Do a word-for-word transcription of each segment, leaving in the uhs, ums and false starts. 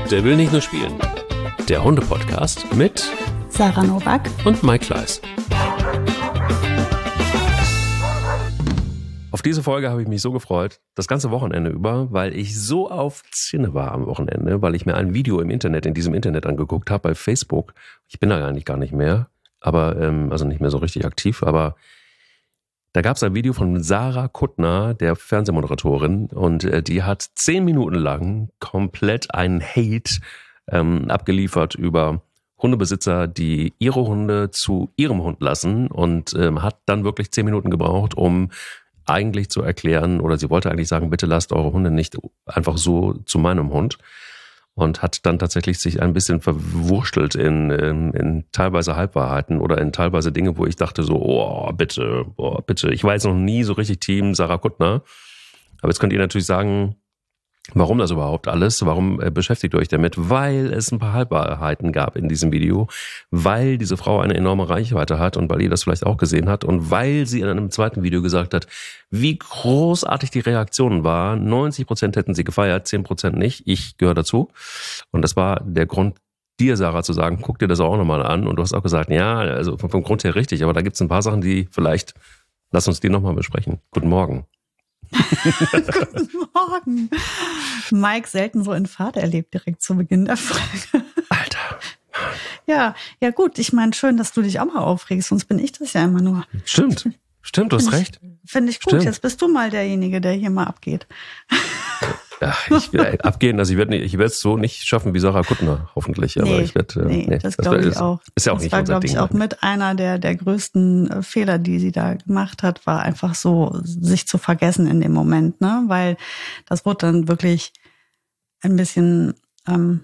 Der will nicht nur spielen. Der Hunde-Podcast mit Sarah Nowak und Mike Kleiss. Auf diese Folge habe ich mich so gefreut, das ganze Wochenende über, weil ich so auf Zinne war am Wochenende, weil ich mir ein Video im Internet, in diesem Internet angeguckt habe, bei Facebook. Ich bin da eigentlich gar nicht mehr, aber ähm, also nicht mehr so richtig aktiv, aber da gab es ein Video von Sarah Kuttner, der Fernsehmoderatorin, und äh, die hat zehn Minuten lang komplett einen Hate ähm, abgeliefert über Hundebesitzer, die ihre Hunde zu ihrem Hund lassen, und ähm, hat dann wirklich zehn Minuten gebraucht, um eigentlich zu erklären, oder sie wollte eigentlich sagen, bitte lasst eure Hunde nicht einfach so zu meinem Hund. Und hat dann tatsächlich sich ein bisschen verwurschtelt in, in, in teilweise Halbwahrheiten oder in teilweise Dinge, wo ich dachte so, oh, bitte, oh, bitte. Ich war jetzt noch nie so richtig Team Sarah Kuttner. Aber jetzt könnt ihr natürlich sagen, warum das überhaupt alles? Warum äh, beschäftigt ihr euch damit? Weil es ein paar Halbwahrheiten gab in diesem Video, weil diese Frau eine enorme Reichweite hat und weil ihr das vielleicht auch gesehen habt und weil sie in einem zweiten Video gesagt hat, wie großartig die Reaktion war. neunzig Prozent hätten sie gefeiert, zehn Prozent nicht. Ich gehöre dazu. Und das war der Grund, dir, Sarah, zu sagen, guck dir das auch nochmal an. Und du hast auch gesagt, ja, also vom, vom Grund her richtig, aber da gibt es ein paar Sachen, die vielleicht, lass uns die nochmal besprechen. Guten Morgen. Guten Morgen. Mike, selten so in Fahrt erlebt direkt zu Beginn der Folge. Alter. Ja, ja gut, ich meine, schön, dass du dich auch mal aufregst, sonst bin ich das ja immer nur. Stimmt, stimmt, du hast recht. Finde ich gut, Stimmt. Jetzt bist du mal derjenige, der hier mal abgeht. Ja, ich will abgehen, also ich werde ich werde es so nicht schaffen wie Sarah Kuttner, hoffentlich. Aber nee, ich werde, nee, nee, das, das glaube ich auch. Ist ja auch das nicht war, unser glaube Ding. ich, auch mit einer der, der größten Fehler, die sie da gemacht hat, war einfach so, sich zu vergessen in dem Moment, ne? Weil das wurde dann wirklich ein bisschen ähm,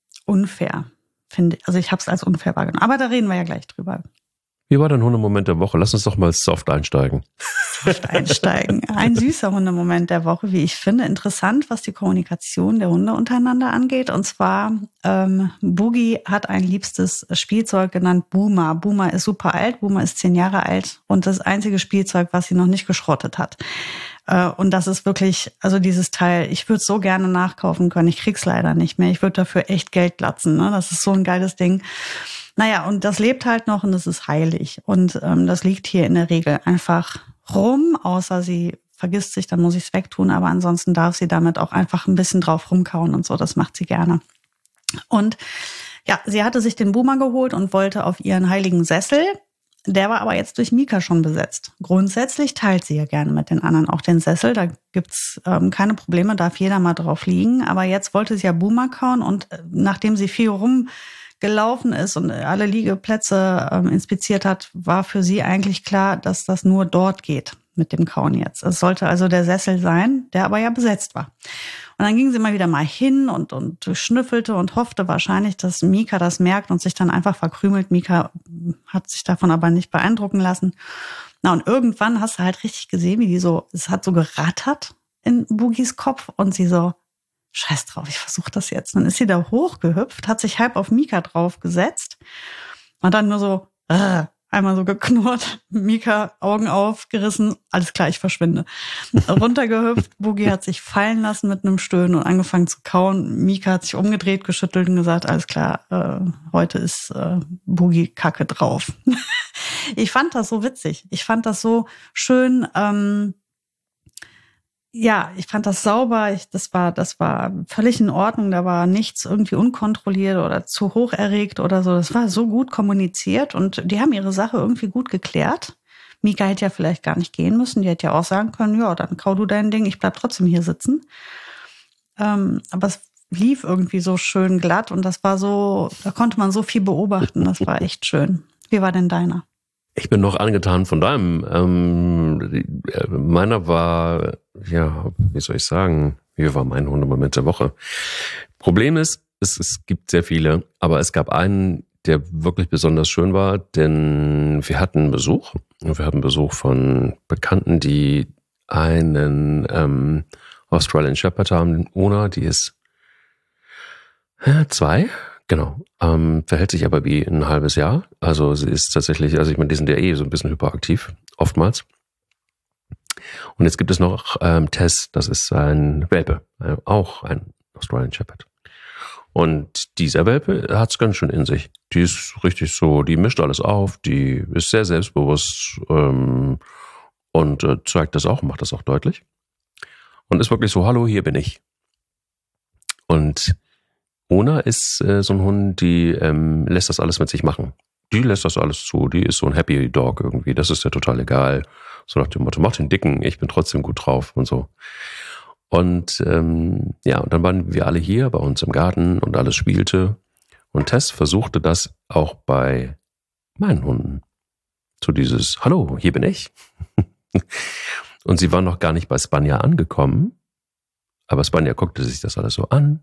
unfair, finde ich. Also ich habe es als unfair wahrgenommen. Aber da reden wir ja gleich drüber. Wie war dein Hundemoment der Woche? Lass uns doch mal soft einsteigen. Soft einsteigen. Ein süßer Hundemoment der Woche, wie ich finde. Interessant, was die Kommunikation der Hunde untereinander angeht. Und zwar, ähm, Boogie hat ein liebstes Spielzeug genannt Boomer. Boomer ist super alt. Boomer ist zehn Jahre alt und das einzige Spielzeug, was sie noch nicht geschrottet hat. Äh, und das ist wirklich, also dieses Teil, ich würde es so gerne nachkaufen können. Ich krieg's leider nicht mehr. Ich würde dafür echt Geld latzen. Ne? Das ist so ein geiles Ding. Naja, und das lebt halt noch und es ist heilig. Und ähm, das liegt hier in der Regel einfach rum, außer sie vergisst sich, dann muss ich es wegtun. Aber ansonsten darf sie damit auch einfach ein bisschen drauf rumkauen und so. Das macht sie gerne. Und ja, sie hatte sich den Boomer geholt und wollte auf ihren heiligen Sessel. Der war aber jetzt durch Mika schon besetzt. Grundsätzlich teilt sie ja gerne mit den anderen auch den Sessel. Da gibt's ähm, keine Probleme, darf jeder mal drauf liegen. Aber jetzt wollte sie ja Boomer kauen und äh, nachdem sie viel rum gelaufen ist und alle Liegeplätze ähm, inspiziert hat, war für sie eigentlich klar, dass das nur dort geht mit dem Kauen jetzt. Es sollte also der Sessel sein, der aber ja besetzt war. Und dann ging sie mal wieder mal hin und, und schnüffelte und hoffte wahrscheinlich, dass Mika das merkt und sich dann einfach verkrümelt. Mika hat sich davon aber nicht beeindrucken lassen. Na, und irgendwann hast du halt richtig gesehen, wie die so, es hat so gerattert in Boogies Kopf und sie so, scheiß drauf, ich versuche das jetzt. Dann ist sie da hochgehüpft, hat sich halb auf Mika draufgesetzt und dann nur so äh, einmal so geknurrt. Mika, Augen aufgerissen, alles klar, ich verschwinde. Runtergehüpft, Boogie hat sich fallen lassen mit einem Stöhnen und angefangen zu kauen. Mika hat sich umgedreht, geschüttelt und gesagt, alles klar, äh, heute ist äh, Boogie Kacke drauf. Ich fand das so witzig. Ich fand das so schön, ähm, ja, ich fand das sauber. Ich, das war, das war völlig in Ordnung. Da war nichts irgendwie unkontrolliert oder zu hoch erregt oder so. Das war so gut kommuniziert und die haben ihre Sache irgendwie gut geklärt. Mika hätte ja vielleicht gar nicht gehen müssen. Die hätte ja auch sagen können, ja, dann kau du dein Ding. Ich bleib trotzdem hier sitzen. Ähm, aber es lief irgendwie so schön glatt und das war so, da konnte man so viel beobachten. Das war echt schön. Wie war denn deiner? Ich bin noch angetan von deinem. Ähm, meiner war, ja, wie soll ich sagen, wie war mein Hundemoment der Woche? Problem ist, es, es gibt sehr viele, aber es gab einen, der wirklich besonders schön war, denn wir hatten Besuch. Wir hatten Besuch von Bekannten, die einen ähm, Australian Shepherd haben. Una, die ist äh, zwei. Genau, ähm, verhält sich aber wie ein halbes Jahr. Also sie ist tatsächlich, also ich meine, die sind ja eh so ein bisschen hyperaktiv, oftmals. Und jetzt gibt es noch ähm, Tess, das ist ein Welpe, äh, auch ein Australian Shepherd. Und dieser Welpe hat's ganz schön in sich. Die ist richtig so, die mischt alles auf, die ist sehr selbstbewusst ähm, und äh, zeigt das auch, macht das auch deutlich. Und ist wirklich so, hallo, hier bin ich. Und Ona ist äh, so ein Hund, die ähm, lässt das alles mit sich machen. Die lässt das alles zu, die ist so ein Happy Dog irgendwie, das ist ja total egal. So nach dem Motto, mach den Dicken, ich bin trotzdem gut drauf und so. Und ähm, ja, und dann waren wir alle hier bei uns im Garten und alles spielte. Und Tess versuchte das auch bei meinen Hunden. So dieses, hallo, hier bin ich. Und sie war noch gar nicht bei Spanja angekommen. Aber Spanja guckte sich das alles so an.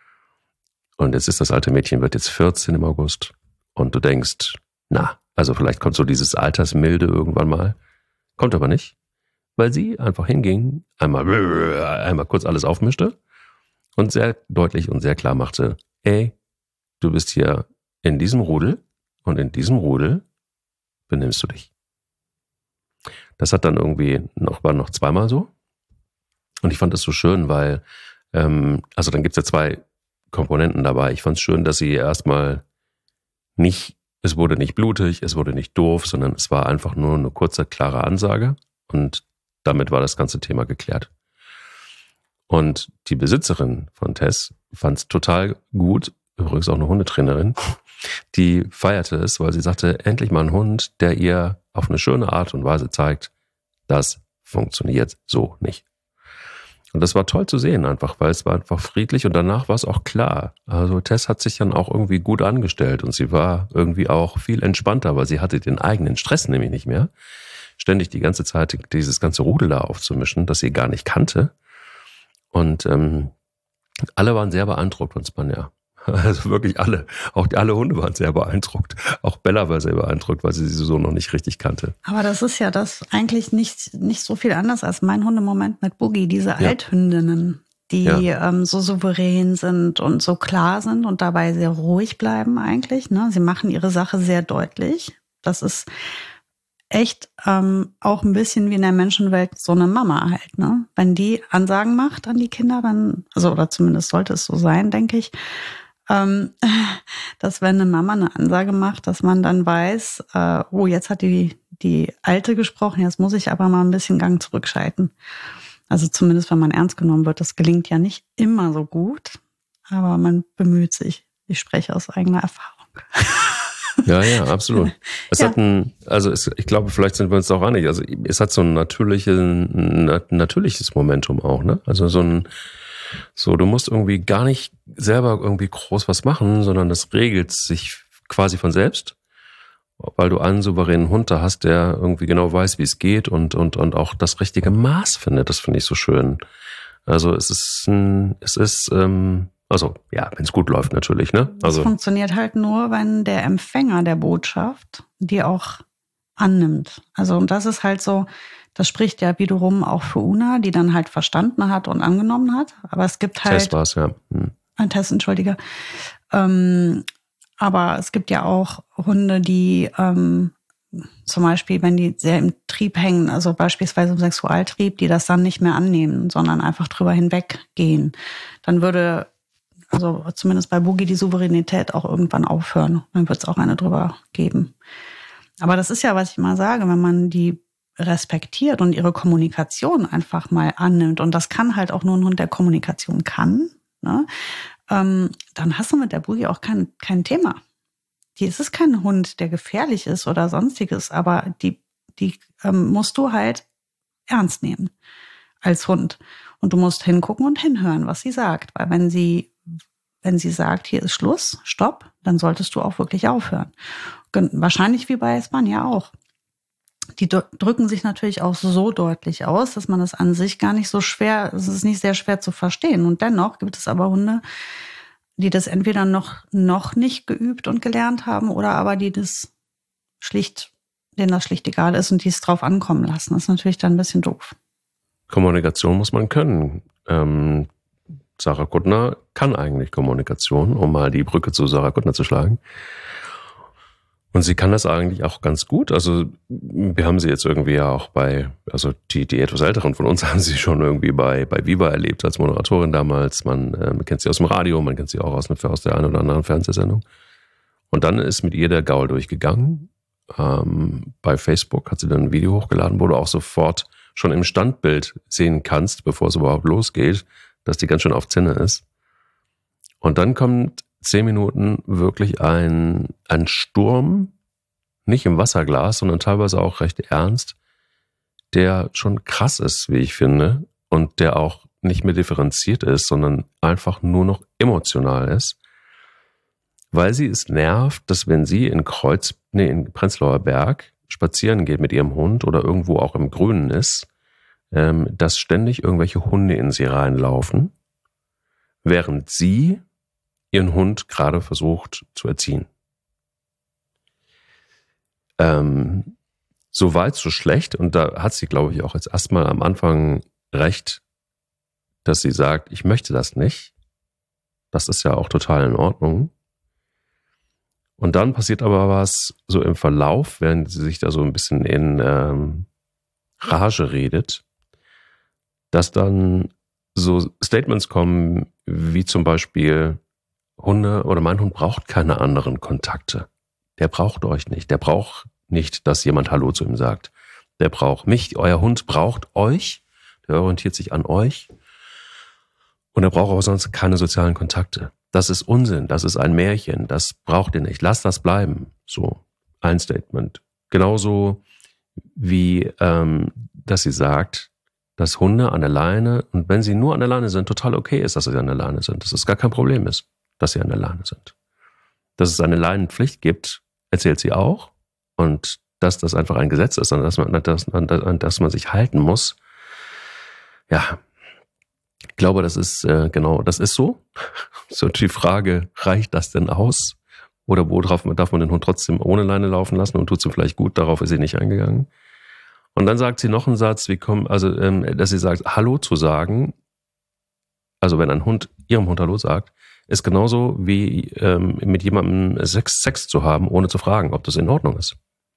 Und jetzt ist das alte Mädchen, wird jetzt vierzehn im August. Und du denkst, na, also vielleicht kommt so dieses Altersmilde irgendwann mal. Kommt aber nicht. Weil sie einfach hinging, einmal, einmal kurz alles aufmischte und sehr deutlich und sehr klar machte, ey, du bist hier in diesem Rudel und in diesem Rudel benimmst du dich. Das hat dann irgendwie noch, war noch zweimal so. Und ich fand das so schön, weil, ähm, also dann gibt's ja zwei Komponenten dabei. Ich fand es schön, dass sie erstmal nicht, es wurde nicht blutig, es wurde nicht doof, sondern es war einfach nur eine kurze, klare Ansage und damit war das ganze Thema geklärt. Und die Besitzerin von Tess fand es total gut, übrigens auch eine Hundetrainerin, die feierte es, weil sie sagte, endlich mal ein Hund, der ihr auf eine schöne Art und Weise zeigt, das funktioniert so nicht. Und das war toll zu sehen einfach, weil es war einfach friedlich und danach war es auch klar. Also Tess hat sich dann auch irgendwie gut angestellt und sie war irgendwie auch viel entspannter, weil sie hatte den eigenen Stress nämlich nicht mehr. Ständig die ganze Zeit dieses ganze Rudel da aufzumischen, das sie gar nicht kannte. Und ähm, alle waren sehr beeindruckt von Spanja. Also wirklich alle. Auch die, alle Hunde waren sehr beeindruckt. Auch Bella war sehr beeindruckt, weil sie sie so noch nicht richtig kannte. Aber das ist ja das eigentlich nicht, nicht so viel anders als mein Hundemoment mit Boogie. Diese ja. Althündinnen, die ja. ähm, so souverän sind und so klar sind und dabei sehr ruhig bleiben eigentlich. Ne? Sie machen ihre Sache sehr deutlich. Das ist echt ähm, auch ein bisschen wie in der Menschenwelt so eine Mama halt, ne? Wenn die Ansagen macht an die Kinder, dann, also oder zumindest sollte es so sein, denke ich, ähm, dass wenn eine Mama eine Ansage macht, dass man dann weiß, äh, oh, jetzt hat die die Alte gesprochen, jetzt muss ich aber mal ein bisschen Gang zurückschalten. Also zumindest, wenn man ernst genommen wird. Das gelingt ja nicht immer so gut, aber man bemüht sich. Ich spreche aus eigener Erfahrung. Ja, ja, absolut. Es ja. hat ein, also es, ich glaube, vielleicht sind wir uns auch einig. Also es hat so ein natürliches, ein natürliches Momentum auch, ne? Also so ein, so du musst irgendwie gar nicht selber irgendwie groß was machen, sondern das regelt sich quasi von selbst, weil du einen souveränen Hund da hast, der irgendwie genau weiß, wie es geht und und und auch das richtige Maß findet. Das finde ich so schön. Also es ist ein, es ist ähm, Also, ja, wenn es gut läuft natürlich, ne? Also. Es funktioniert halt nur, wenn der Empfänger der Botschaft die auch annimmt. Also, und das ist halt so, das spricht ja wiederum auch für Una, die dann halt verstanden hat und angenommen hat. Aber es gibt halt. Test war's, ja. Hm. Ein Test, entschuldige. Ähm, aber es gibt ja auch Hunde, die ähm, zum Beispiel, wenn die sehr im Trieb hängen, also beispielsweise im Sexualtrieb, die das dann nicht mehr annehmen, sondern einfach drüber hinweggehen. Dann würde also zumindest bei Boogie die Souveränität auch irgendwann aufhören. Dann wird es auch eine drüber geben. Aber das ist ja, was ich mal sage, wenn man die respektiert und ihre Kommunikation einfach mal annimmt, und das kann halt auch nur ein Hund, der Kommunikation kann, ne? ähm, dann hast du mit der Boogie auch kein, kein Thema. Die, es ist kein Hund, der gefährlich ist oder sonstiges, aber die, die ähm, musst du halt ernst nehmen als Hund. Und du musst hingucken und hinhören, was sie sagt. Weil wenn sie Wenn sie sagt, hier ist Schluss, Stopp, dann solltest du auch wirklich aufhören. Wahrscheinlich wie bei Spanja auch. Die drücken sich natürlich auch so deutlich aus, dass man das an sich gar nicht so schwer, es ist nicht sehr schwer zu verstehen. Und dennoch gibt es aber Hunde, die das entweder noch, noch nicht geübt und gelernt haben oder aber die das schlicht, denen das schlicht egal ist und die es drauf ankommen lassen. Das ist natürlich dann ein bisschen doof. Kommunikation muss man können. Ähm Sarah Kuttner kann eigentlich Kommunikation, um mal die Brücke zu Sarah Kuttner zu schlagen. Und sie kann das eigentlich auch ganz gut. Also wir haben sie jetzt irgendwie ja auch bei, also die, die etwas Älteren von uns haben sie schon irgendwie bei, bei Viva erlebt als Moderatorin damals. Man äh, kennt sie aus dem Radio, man kennt sie auch aus, aus der einen oder anderen Fernsehsendung. Und dann ist mit ihr der Gaul durchgegangen. Ähm, bei Facebook hat sie dann ein Video hochgeladen, wo du auch sofort schon im Standbild sehen kannst, bevor es überhaupt losgeht, dass die ganz schön auf Zinne ist. Und dann kommt zehn Minuten wirklich ein, ein Sturm, nicht im Wasserglas, sondern teilweise auch recht ernst, der schon krass ist, wie ich finde, und der auch nicht mehr differenziert ist, sondern einfach nur noch emotional ist, weil sie es nervt, dass wenn sie in Kreuz, nee, in Prenzlauer Berg spazieren geht mit ihrem Hund oder irgendwo auch im Grünen ist, ähm, dass ständig irgendwelche Hunde in sie reinlaufen, während sie ihren Hund gerade versucht zu erziehen. Ähm, so weit, so schlecht. Und da hat sie, glaube ich, auch jetzt erstmal am Anfang recht, dass sie sagt, ich möchte das nicht. Das ist ja auch total in Ordnung. Und dann passiert aber was so im Verlauf, während sie sich da so ein bisschen in ähm, Rage redet, dass dann so Statements kommen, wie zum Beispiel, Hunde oder mein Hund braucht keine anderen Kontakte. Der braucht euch nicht. Der braucht nicht, dass jemand Hallo zu ihm sagt. Der braucht mich. Euer Hund braucht euch. Der orientiert sich an euch. Und er braucht auch sonst keine sozialen Kontakte. Das ist Unsinn. Das ist ein Märchen. Das braucht ihr nicht. Lasst das bleiben. So ein Statement. Genauso wie, ähm, dass sie sagt, dass Hunde an der Leine, und wenn sie nur an der Leine sind, total okay ist, dass sie an der Leine sind. Dass es gar kein Problem ist, dass sie an der Leine sind. Dass es eine Leinenpflicht gibt, erzählt sie auch. Und dass das einfach ein Gesetz ist, an das man, das, an das man sich halten muss. Ja, ich glaube, das ist äh, genau, das ist so. So die Frage, reicht das denn aus? Oder worauf darf man den Hund trotzdem ohne Leine laufen lassen und tut es ihm vielleicht gut? Darauf ist sie nicht eingegangen. Und dann sagt sie noch einen Satz, wie kommen, also ähm, dass sie sagt, Hallo zu sagen, also wenn ein Hund ihrem Hund Hallo sagt, ist genauso wie ähm, mit jemandem Sex, Sex zu haben, ohne zu fragen, ob das in Ordnung ist.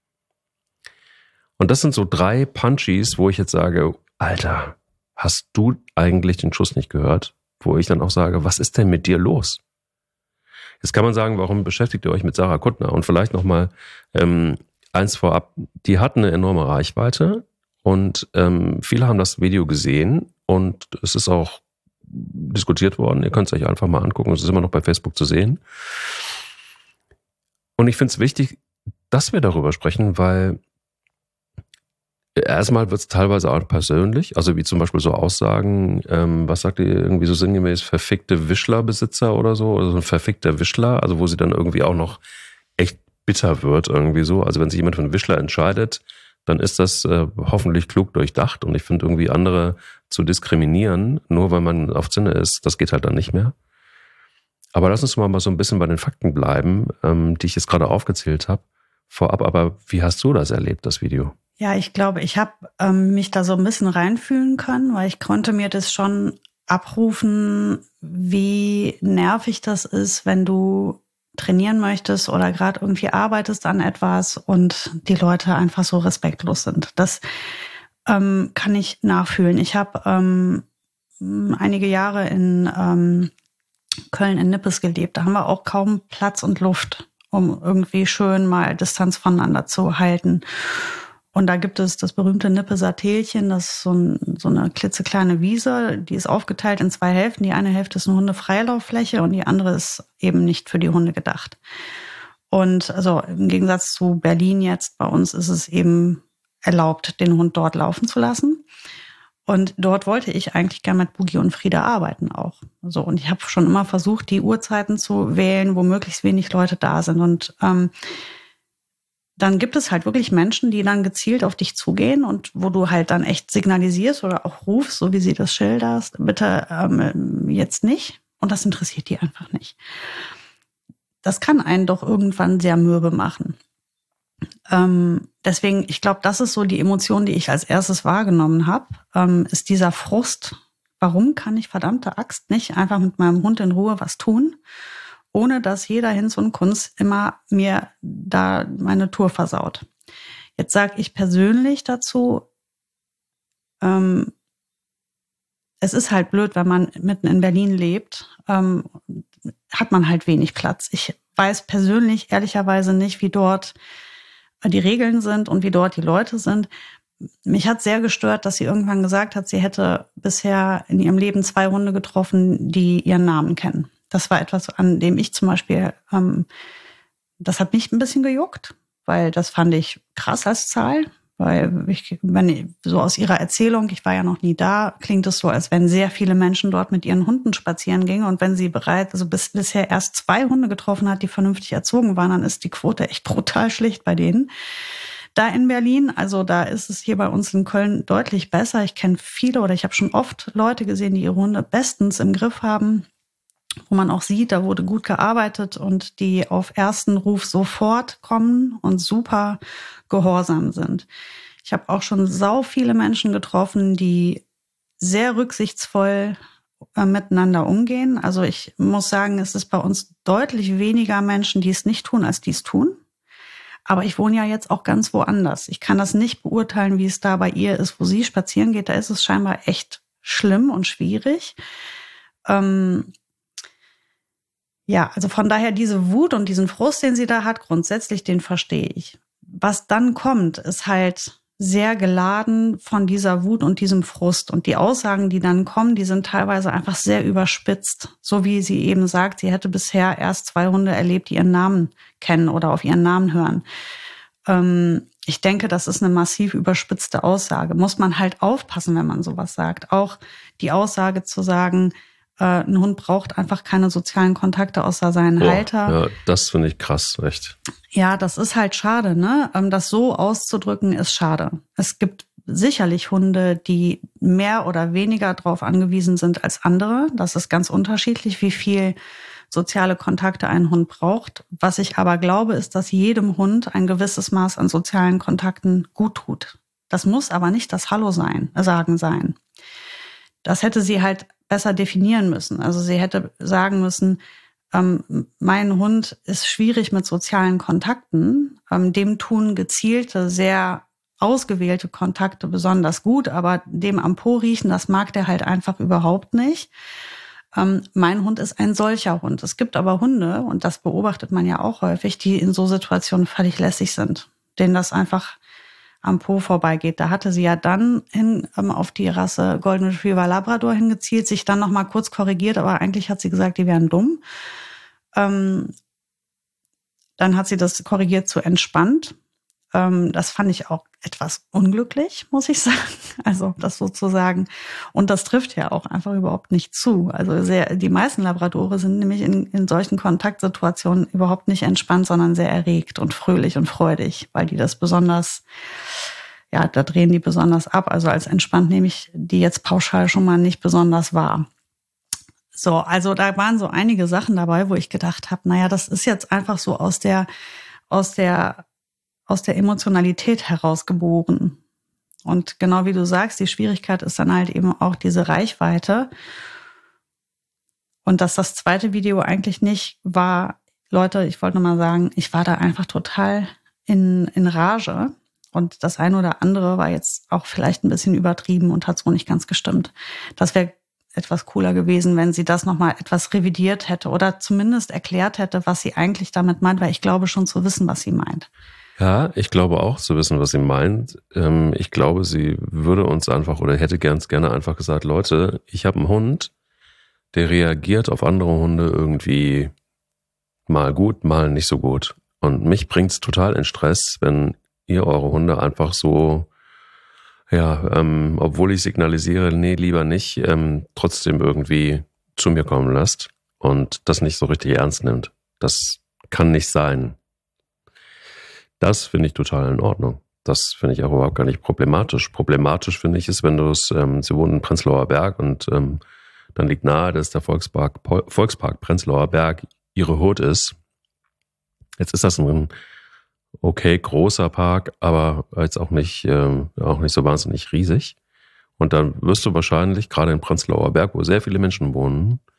Und das sind so drei Punchies, wo ich jetzt sage, Alter, hast du eigentlich den Schuss nicht gehört? Wo ich dann auch sage, was ist denn mit dir los? Jetzt kann man sagen, warum beschäftigt ihr euch mit Sarah Kuttner? Und vielleicht nochmal ähm, eins vorab, die hat eine enorme Reichweite und ähm, viele haben das Video gesehen und es ist auch diskutiert worden. Ihr könnt es euch einfach mal angucken, es ist immer noch bei Facebook zu sehen. Und ich finde es wichtig, dass wir darüber sprechen, weil erstmal wird es teilweise auch persönlich, also wie zum Beispiel so Aussagen, ähm, was sagt ihr irgendwie so sinngemäß, verfickte Wischlerbesitzer oder so, oder so ein verfickter Wischler, also wo sie dann irgendwie auch noch echt bitter wird irgendwie so. Also wenn sich jemand für einen Wischler entscheidet, dann ist das äh, hoffentlich klug durchdacht und ich finde irgendwie andere zu diskriminieren, nur weil man auf Zinne ist, das geht halt dann nicht mehr. Aber lass uns mal so ein bisschen bei den Fakten bleiben, ähm, die ich jetzt gerade aufgezählt habe. Vorab, aber wie hast du das erlebt, das Video? Ja, ich glaube, ich habe ähm, mich da so ein bisschen reinfühlen können, weil ich konnte mir das schon abrufen, wie nervig das ist, wenn du trainieren möchtest oder gerade irgendwie arbeitest an etwas und die Leute einfach so respektlos sind. Das ähm, kann ich nachfühlen. Ich habe ähm, einige Jahre in ähm, Köln in Nippes gelebt. Da haben wir auch kaum Platz und Luft, um irgendwie schön mal Distanz voneinander zu halten. Und da gibt es das berühmte Nippeser Tälchen, das ist so, ein, so eine klitzekleine Wiese, die ist aufgeteilt in zwei Hälften. Die eine Hälfte ist eine Hundefreilauffläche und die andere ist eben nicht für die Hunde gedacht. Und also im Gegensatz zu Berlin jetzt, bei uns ist es eben erlaubt, den Hund dort laufen zu lassen. Und dort wollte ich eigentlich gerne mit Boogie und Frieda arbeiten auch. So, und ich habe schon immer versucht, die Uhrzeiten zu wählen, wo möglichst wenig Leute da sind. Und ähm, dann gibt es halt wirklich Menschen, die dann gezielt auf dich zugehen und wo du halt dann echt signalisierst oder auch rufst, so wie sie das schilderst, bitte ähm, jetzt nicht. Und das interessiert die einfach nicht. Das kann einen doch irgendwann sehr mürbe machen. Ähm, deswegen, ich glaube, das ist so die Emotion, die ich als erstes wahrgenommen habe, ähm, ist dieser Frust. Warum kann ich verdammte Axt nicht einfach mit meinem Hund in Ruhe was tun? ohne dass jeder Hinz und Kunz immer mir da meine Tour versaut. Jetzt sage ich persönlich dazu, ähm, es ist halt blöd, wenn man mitten in Berlin lebt, ähm, hat man halt wenig Platz. Ich weiß persönlich ehrlicherweise nicht, wie dort die Regeln sind und wie dort die Leute sind. Mich hat sehr gestört, dass sie irgendwann gesagt hat, sie hätte bisher in ihrem Leben zwei Hunde getroffen, die ihren Namen kennen. Das war etwas, an dem ich zum Beispiel, ähm, das hat mich ein bisschen gejuckt, weil das fand ich krass als Zahl. Weil ich, wenn ich, so aus ihrer Erzählung, ich war ja noch nie da, klingt es so, als wenn sehr viele Menschen dort mit ihren Hunden spazieren gingen. Und wenn sie bereits, also bis, bisher erst zwei Hunde getroffen hat, die vernünftig erzogen waren, dann ist die Quote echt brutal schlecht bei denen. Da in Berlin, also da ist es hier bei uns in Köln deutlich besser. Ich kenne viele oder ich habe schon oft Leute gesehen, die ihre Hunde bestens im Griff haben, wo man auch sieht, da wurde gut gearbeitet und die auf ersten Ruf sofort kommen und super gehorsam sind. Ich habe auch schon sau viele Menschen getroffen, die sehr rücksichtsvoll äh, miteinander umgehen. Also ich muss sagen, es ist bei uns deutlich weniger Menschen, die es nicht tun, als die es tun. Aber ich wohne ja jetzt auch ganz woanders. Ich kann das nicht beurteilen, wie es da bei ihr ist, wo sie spazieren geht. Da ist es scheinbar echt schlimm und schwierig. Ähm, Ja, also von daher diese Wut und diesen Frust, den sie da hat, grundsätzlich, den verstehe ich. Was dann kommt, ist halt sehr geladen von dieser Wut und diesem Frust. Und die Aussagen, die dann kommen, die sind teilweise einfach sehr überspitzt. So wie sie eben sagt, sie hätte bisher erst zwei Hunde erlebt, die ihren Namen kennen oder auf ihren Namen hören. Ähm, ich denke, das ist eine massiv überspitzte Aussage. Muss man halt aufpassen, wenn man sowas sagt. Auch die Aussage zu sagen, ein Hund braucht einfach keine sozialen Kontakte außer seinen Boah, Halter. Ja, das finde ich krass, echt. Ja, das ist halt schade, ne? Das so auszudrücken ist schade. Es gibt sicherlich Hunde, die mehr oder weniger darauf angewiesen sind als andere. Das ist ganz unterschiedlich, wie viel soziale Kontakte ein Hund braucht. Was ich aber glaube, ist, dass jedem Hund ein gewisses Maß an sozialen Kontakten gut tut. Das muss aber nicht das Hallo sein, sagen sein. Das hätte sie halt besser definieren müssen. Also sie hätte sagen müssen, ähm, mein Hund ist schwierig mit sozialen Kontakten. Ähm, dem tun gezielte, sehr ausgewählte Kontakte besonders gut, aber dem am Po riechen, das mag der halt einfach überhaupt nicht. Ähm, mein Hund ist ein solcher Hund. Es gibt aber Hunde, und das beobachtet man ja auch häufig, die in so Situationen völlig lässig sind, denen das einfach am Po vorbeigeht. Da hatte sie ja dann hin ähm, auf die Rasse Golden Retriever Labrador hingezielt, sich dann noch mal kurz korrigiert, aber eigentlich hat sie gesagt, die wären dumm. Ähm, dann hat sie das korrigiert zu entspannt. Ähm, das fand ich auch etwas unglücklich, muss ich sagen. Also das sozusagen. Und das trifft ja auch einfach überhaupt nicht zu. Also sehr, die meisten Labradore sind nämlich in, in solchen Kontaktsituationen überhaupt nicht entspannt, sondern sehr erregt und fröhlich und freudig, weil die das besonders, ja, da drehen die besonders ab. Also als entspannt nehme ich die jetzt pauschal schon mal nicht besonders wahr. So, also da waren so einige Sachen dabei, wo ich gedacht habe, naja, das ist jetzt einfach so aus der, aus der, aus der Emotionalität herausgeboren. Und genau wie du sagst, die Schwierigkeit ist dann halt eben auch diese Reichweite. Und dass das zweite Video eigentlich nicht war, Leute, ich wollte nur mal sagen, ich war da einfach total in, in Rage. Und das eine oder andere war jetzt auch vielleicht ein bisschen übertrieben und hat so nicht ganz gestimmt. Das wäre etwas cooler gewesen, wenn sie das nochmal etwas revidiert hätte oder zumindest erklärt hätte, was sie eigentlich damit meint, weil ich glaube schon zu wissen, was sie meint. Ja, ich glaube auch zu wissen, was sie meint. Ich glaube, sie würde uns einfach oder hätte ganz gerne einfach gesagt, Leute, ich habe einen Hund, der reagiert auf andere Hunde irgendwie mal gut, mal nicht so gut. Und mich bringt's total in Stress, wenn ihr eure Hunde einfach so, ja, ähm, obwohl ich signalisiere, nee, lieber nicht, ähm, trotzdem irgendwie zu mir kommen lasst und das nicht so richtig ernst nimmt. Das kann nicht sein. Das finde ich total in Ordnung. Das finde ich auch überhaupt gar nicht problematisch. Problematisch finde ich es, wenn du es, ähm, sie wohnen in Prenzlauer Berg und ähm, dann liegt nahe, dass der Volkspark, Volkspark Prenzlauer Berg ihre Hut ist. Jetzt ist das ein okay großer Park, aber jetzt auch nicht, ähm, auch nicht so wahnsinnig riesig. Und dann wirst du wahrscheinlich, gerade in Prenzlauer Berg, wo sehr viele Menschen wohnen,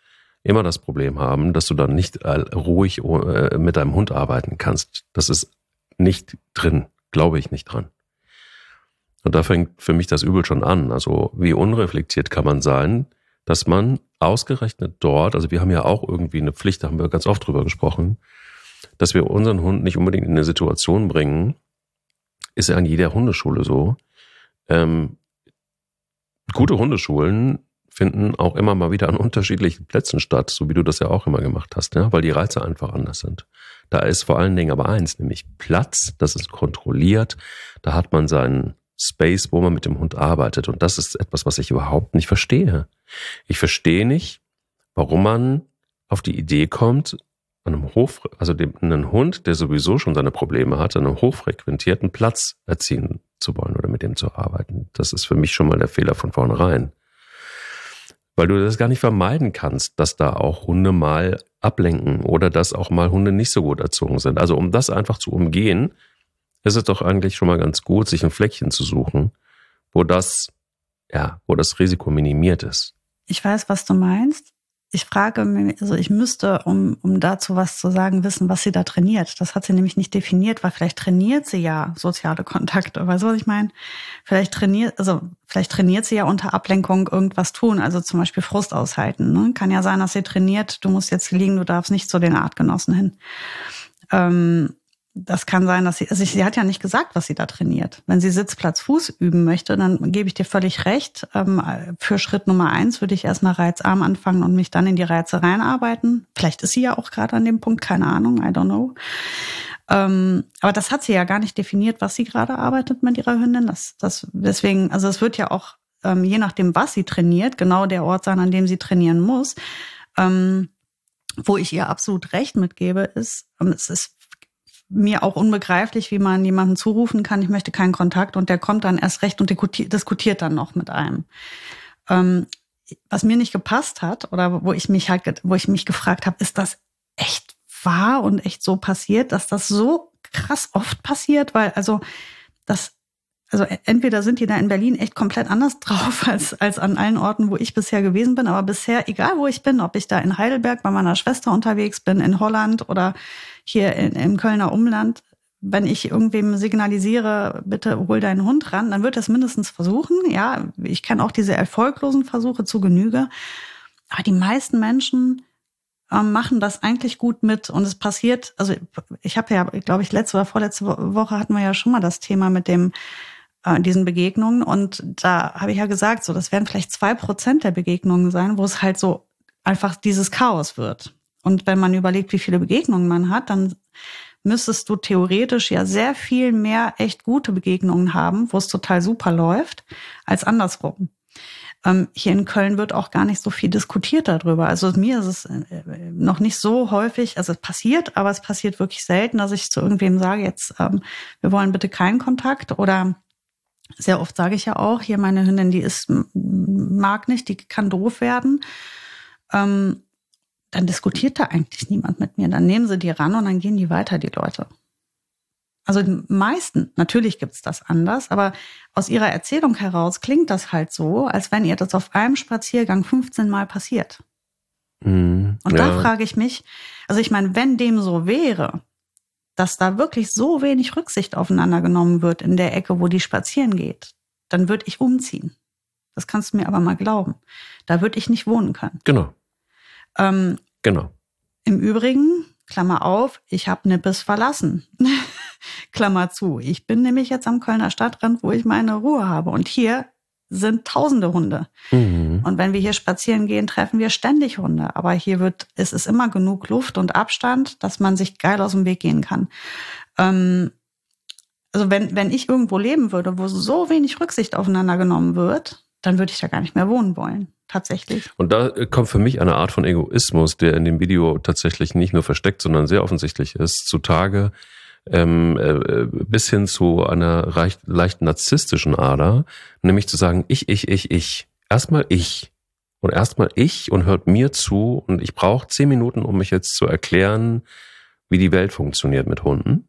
immer das Problem haben, dass du dann nicht ruhig mit deinem Hund arbeiten kannst. Das ist nicht drin, glaube ich nicht dran. Und da fängt für mich das Übel schon an. Also wie unreflektiert kann man sein, dass man ausgerechnet dort, also wir haben ja auch irgendwie eine Pflicht, da haben wir ganz oft drüber gesprochen, dass wir unseren Hund nicht unbedingt in eine Situation bringen, ist ja an jeder Hundeschule so. Ähm, gute Hundeschulen finden auch immer mal wieder an unterschiedlichen Plätzen statt, so wie du das ja auch immer gemacht hast, ja, weil die Reize einfach anders sind. Da ist vor allen Dingen aber eins, nämlich Platz, das ist kontrolliert, da hat man seinen Space, wo man mit dem Hund arbeitet, und das ist etwas, was ich überhaupt nicht verstehe. Ich verstehe nicht, warum man auf die Idee kommt, einem Hoch, also dem, einen Hund, der sowieso schon seine Probleme hat, an einem hochfrequentierten Platz erziehen zu wollen oder mit dem zu arbeiten. Das ist für mich schon mal der Fehler von vornherein. Weil du das gar nicht vermeiden kannst, dass da auch Hunde mal ablenken oder dass auch mal Hunde nicht so gut erzogen sind. Also um das einfach zu umgehen, ist es doch eigentlich schon mal ganz gut, sich ein Fleckchen zu suchen, wo das, ja, wo das Risiko minimiert ist. Ich weiß, was du meinst. Ich frage mich, also ich müsste, um, um dazu was zu sagen, wissen, was sie da trainiert. Das hat sie nämlich nicht definiert, weil vielleicht trainiert sie ja soziale Kontakte. Weißt du, was ich meine? Vielleicht trainiert, also vielleicht trainiert sie ja unter Ablenkung irgendwas tun, also zum Beispiel Frust aushalten. Ne? Kann ja sein, dass sie trainiert, du musst jetzt liegen, du darfst nicht zu den Artgenossen hin. Ähm, Das kann sein, dass sie, also sie hat ja nicht gesagt, was sie da trainiert. Wenn sie Sitzplatz Fuß üben möchte, dann gebe ich dir völlig recht. Für Schritt Nummer eins würde ich erstmal reizarm anfangen und mich dann in die Reize reinarbeiten. Vielleicht ist sie ja auch gerade an dem Punkt, keine Ahnung, I don't know. Aber das hat sie ja gar nicht definiert, was sie gerade arbeitet mit ihrer Hündin. Das, das, deswegen, also es wird ja auch, je nachdem, was sie trainiert, genau der Ort sein, an dem sie trainieren muss. Wo ich ihr absolut recht mitgebe, ist, es ist mir auch unbegreiflich, wie man jemanden zurufen kann, ich möchte keinen Kontakt, und der kommt dann erst recht und diskutiert dann noch mit einem. Ähm, was mir nicht gepasst hat oder wo ich mich halt, wo ich mich gefragt habe, ist das echt wahr und echt so passiert, dass das so krass oft passiert, weil also das, also entweder sind die da in Berlin echt komplett anders drauf als als an allen Orten, wo ich bisher gewesen bin, aber bisher, egal wo ich bin, ob ich da in Heidelberg bei meiner Schwester unterwegs bin, in Holland oder hier in, im Kölner Umland, wenn ich irgendwem signalisiere, bitte hol deinen Hund ran, dann wird er es mindestens versuchen. Ja, ich kenne auch diese erfolglosen Versuche zu Genüge. Aber die meisten Menschen äh, machen das eigentlich gut mit. Und es passiert, also ich habe ja, glaube ich, letzte oder vorletzte Woche hatten wir ja schon mal das Thema mit dem äh, diesen Begegnungen. Und da habe ich ja gesagt, so das werden vielleicht zwei Prozent der Begegnungen sein, wo es halt so einfach dieses Chaos wird. Und wenn man überlegt, wie viele Begegnungen man hat, dann müsstest du theoretisch ja sehr viel mehr echt gute Begegnungen haben, wo es total super läuft, als andersrum. Ähm, hier in Köln wird auch gar nicht so viel diskutiert darüber. Also mir ist es äh, noch nicht so häufig, also es passiert, aber es passiert wirklich selten, dass ich zu irgendwem sage, jetzt, ähm, wir wollen bitte keinen Kontakt. Oder sehr oft sage ich ja auch, hier meine Hündin, die ist, mag nicht, die kann doof werden. Ähm, dann diskutiert da eigentlich niemand mit mir. Dann nehmen sie die ran und dann gehen die weiter, die Leute. Also die meisten, natürlich gibt's das anders, aber aus ihrer Erzählung heraus klingt das halt so, als wenn ihr das auf einem Spaziergang fünfzehn Mal passiert. Mm, und ja. Da frage ich mich, also ich meine, wenn dem so wäre, dass da wirklich so wenig Rücksicht aufeinander genommen wird in der Ecke, wo die spazieren geht, dann würde ich umziehen. Das kannst du mir aber mal glauben. Da würde ich nicht wohnen können. Genau. Ähm, genau. Im Übrigen, Klammer auf, ich habe Nippes verlassen. Klammer zu. Ich bin nämlich jetzt am Kölner Stadtrand, wo ich meine Ruhe habe. Und hier sind tausende Hunde. Mhm. Und wenn wir hier spazieren gehen, treffen wir ständig Hunde. Aber hier wird, es ist immer genug Luft und Abstand, dass man sich geil aus dem Weg gehen kann. Ähm, also wenn, wenn ich irgendwo leben würde, wo so wenig Rücksicht aufeinander genommen wird, dann würde ich da gar nicht mehr wohnen wollen. Tatsächlich. Und da kommt für mich eine Art von Egoismus, der in dem Video tatsächlich nicht nur versteckt, sondern sehr offensichtlich ist, zutage, ähm, äh, bis hin zu einer leicht, leicht narzisstischen Ader, nämlich zu sagen, ich, ich, ich, ich. Erstmal ich. Und erstmal ich und hört mir zu, und ich brauche zehn Minuten, um mich jetzt zu erklären, wie die Welt funktioniert mit Hunden.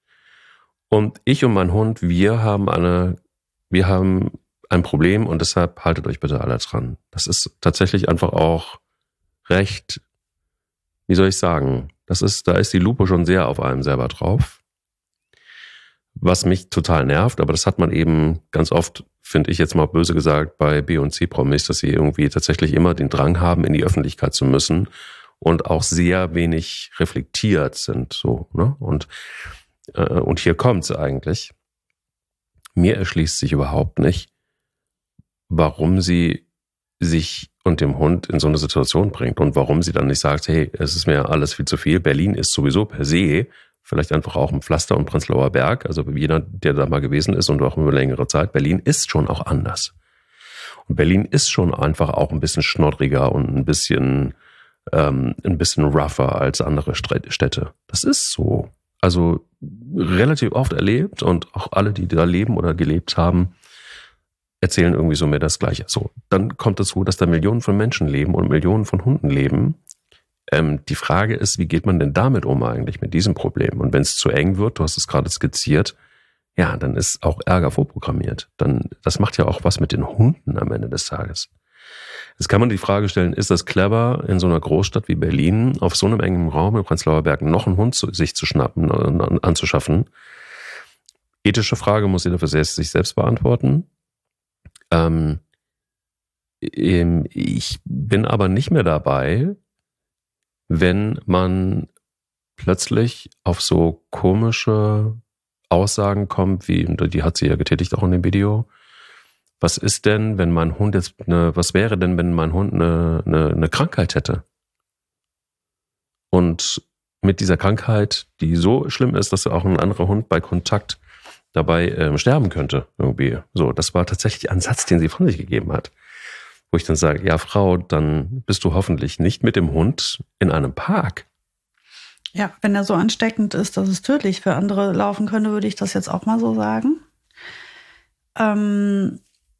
Und ich und mein Hund, wir haben eine, wir haben ein Problem, und deshalb haltet euch bitte alle dran. Das ist tatsächlich einfach auch recht, wie soll ich sagen, das ist, da ist die Lupe schon sehr auf einem selber drauf. Was mich total nervt, aber das hat man eben ganz oft, finde ich jetzt mal böse gesagt, bei B- und C-Promis, dass sie irgendwie tatsächlich immer den Drang haben, in die Öffentlichkeit zu müssen und auch sehr wenig reflektiert sind, so, ne? Und, äh, und hier kommt's eigentlich. Mir erschließt sich überhaupt nicht, warum sie sich und dem Hund in so eine Situation bringt und warum sie dann nicht sagt, hey, es ist mir alles viel zu viel. Berlin ist sowieso per se vielleicht einfach auch ein Pflaster und Prenzlauer Berg. Also jeder, der da mal gewesen ist und auch über längere Zeit, Berlin ist schon auch anders. Und Berlin ist schon einfach auch ein bisschen schnoddriger und ein bisschen, ähm, ein bisschen rougher als andere Städte. Das ist so. Also relativ oft erlebt und auch alle, die da leben oder gelebt haben, erzählen irgendwie so mir das Gleiche. So, dann kommt dazu, dass da Millionen von Menschen leben und Millionen von Hunden leben. Ähm, die Frage ist, wie geht man denn damit um eigentlich, mit diesem Problem? Und wenn es zu eng wird, du hast es gerade skizziert, ja, dann ist auch Ärger vorprogrammiert. Dann, das macht ja auch was mit den Hunden am Ende des Tages. Jetzt kann man die Frage stellen, ist das clever, in so einer Großstadt wie Berlin, auf so einem engen Raum in Prenzlauer Berg noch einen Hund zu, sich zu schnappen und anzuschaffen? Ethische Frage muss jeder für sich selbst beantworten. Ähm, ich bin aber nicht mehr dabei, wenn man plötzlich auf so komische Aussagen kommt, wie, die hat sie ja getätigt auch in dem Video. Was ist denn, wenn mein Hund jetzt eine, was wäre denn, wenn mein Hund eine, eine, eine Krankheit hätte? Und mit dieser Krankheit, die so schlimm ist, dass auch ein anderer Hund bei Kontakt dabei ähm, sterben könnte, irgendwie. So, das war tatsächlich ein Satz, den sie von sich gegeben hat. Wo ich dann sage, ja, Frau, dann bist du hoffentlich nicht mit dem Hund in einem Park. Ja, wenn er so ansteckend ist, dass es tödlich für andere laufen könnte, würde ich das jetzt auch mal so sagen. Ähm,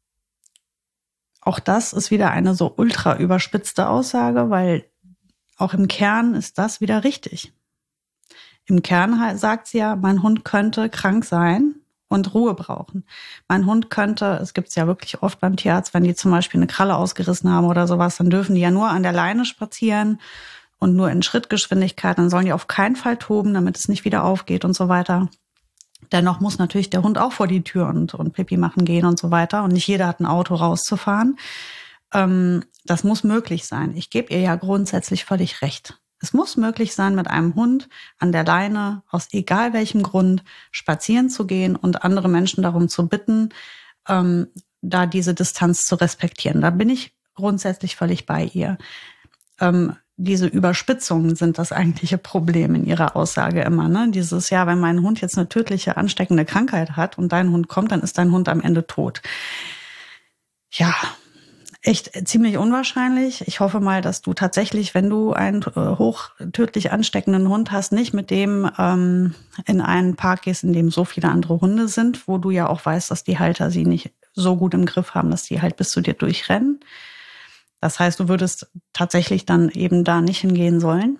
auch das ist wieder eine so ultra überspitzte Aussage, weil auch im Kern ist das wieder richtig. Im Kern sagt sie ja, mein Hund könnte krank sein und Ruhe brauchen. Mein Hund könnte, es gibt es ja wirklich oft beim Tierarzt, wenn die zum Beispiel eine Kralle ausgerissen haben oder sowas, dann dürfen die ja nur an der Leine spazieren und nur in Schrittgeschwindigkeit. Dann sollen die auf keinen Fall toben, damit es nicht wieder aufgeht und so weiter. Dennoch muss natürlich der Hund auch vor die Tür und, und Pipi machen gehen und so weiter. Und nicht jeder hat ein Auto rauszufahren. Ähm, das muss möglich sein. Ich gebe ihr ja grundsätzlich völlig recht. Es muss möglich sein, mit einem Hund an der Leine, aus egal welchem Grund, spazieren zu gehen und andere Menschen darum zu bitten, ähm, da diese Distanz zu respektieren. Da bin ich grundsätzlich völlig bei ihr. Ähm, diese Überspitzungen sind das eigentliche Problem in ihrer Aussage immer. Ne? Dieses, ja, wenn mein Hund jetzt eine tödliche, ansteckende Krankheit hat und dein Hund kommt, dann ist dein Hund am Ende tot. Ja, echt ziemlich unwahrscheinlich. Ich hoffe mal, dass du tatsächlich, wenn du einen äh, hochtödlich ansteckenden Hund hast, nicht mit dem ähm, in einen Park gehst, in dem so viele andere Hunde sind, wo du ja auch weißt, dass die Halter sie nicht so gut im Griff haben, dass die halt bis zu dir durchrennen. Das heißt, du würdest tatsächlich dann eben da nicht hingehen sollen.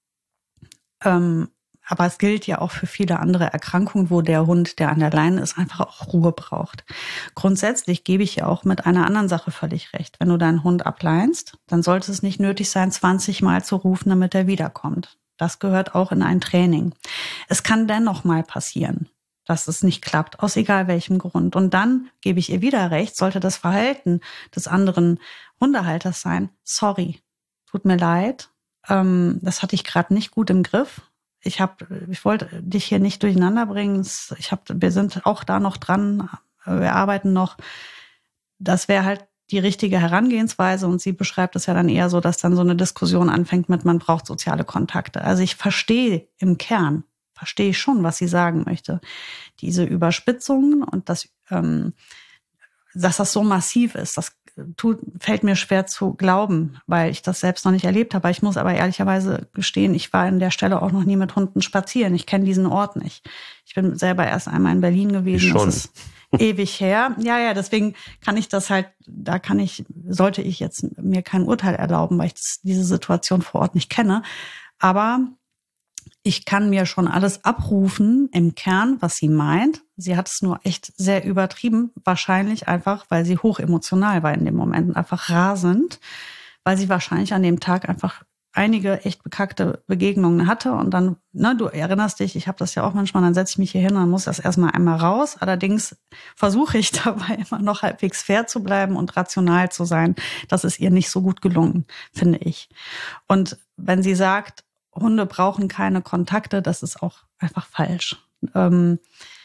Ähm, aber es gilt ja auch für viele andere Erkrankungen, wo der Hund, der an der Leine ist, einfach auch Ruhe braucht. Grundsätzlich gebe ich ja auch mit einer anderen Sache völlig recht. Wenn du deinen Hund ableinst, dann sollte es nicht nötig sein, zwanzig Mal zu rufen, damit er wiederkommt. Das gehört auch in ein Training. Es kann dennoch mal passieren, dass es nicht klappt, aus egal welchem Grund. Und dann gebe ich ihr wieder recht, sollte das Verhalten des anderen Hundehalters sein. Sorry, tut mir leid, ähm, das hatte ich gerade nicht gut im Griff. Ich habe, ich wollte dich hier nicht durcheinander bringen. Ich hab, wir sind auch da noch dran. Wir arbeiten noch. Das wäre halt die richtige Herangehensweise. Und sie beschreibt es ja dann eher so, dass dann so eine Diskussion anfängt mit, man braucht soziale Kontakte. Also ich verstehe im Kern, verstehe ich schon, was sie sagen möchte. Diese Überspitzungen und das, ähm, dass das so massiv ist, das tut, fällt mir schwer zu glauben, weil ich das selbst noch nicht erlebt habe. Ich muss aber ehrlicherweise gestehen, ich war an der Stelle auch noch nie mit Hunden spazieren. Ich kenne diesen Ort nicht. Ich bin selber erst einmal in Berlin gewesen. Schon. Das ist ewig her. Ja, ja, deswegen kann ich das halt, da kann ich, sollte ich jetzt mir kein Urteil erlauben, weil ich das, diese Situation vor Ort nicht kenne. Aber ich kann mir schon alles abrufen im Kern, was sie meint. Sie hat es nur echt sehr übertrieben. Wahrscheinlich einfach, weil sie hochemotional war in dem Moment und einfach rasend, weil sie wahrscheinlich an dem Tag einfach einige echt bekackte Begegnungen hatte und dann, ne, du erinnerst dich, ich habe das ja auch manchmal, dann setze ich mich hier hin und dann muss das erstmal einmal raus. Allerdings versuche ich dabei immer noch halbwegs fair zu bleiben und rational zu sein. Das ist ihr nicht so gut gelungen, finde ich. Und wenn sie sagt, Hunde brauchen keine Kontakte, das ist auch einfach falsch. Ähm,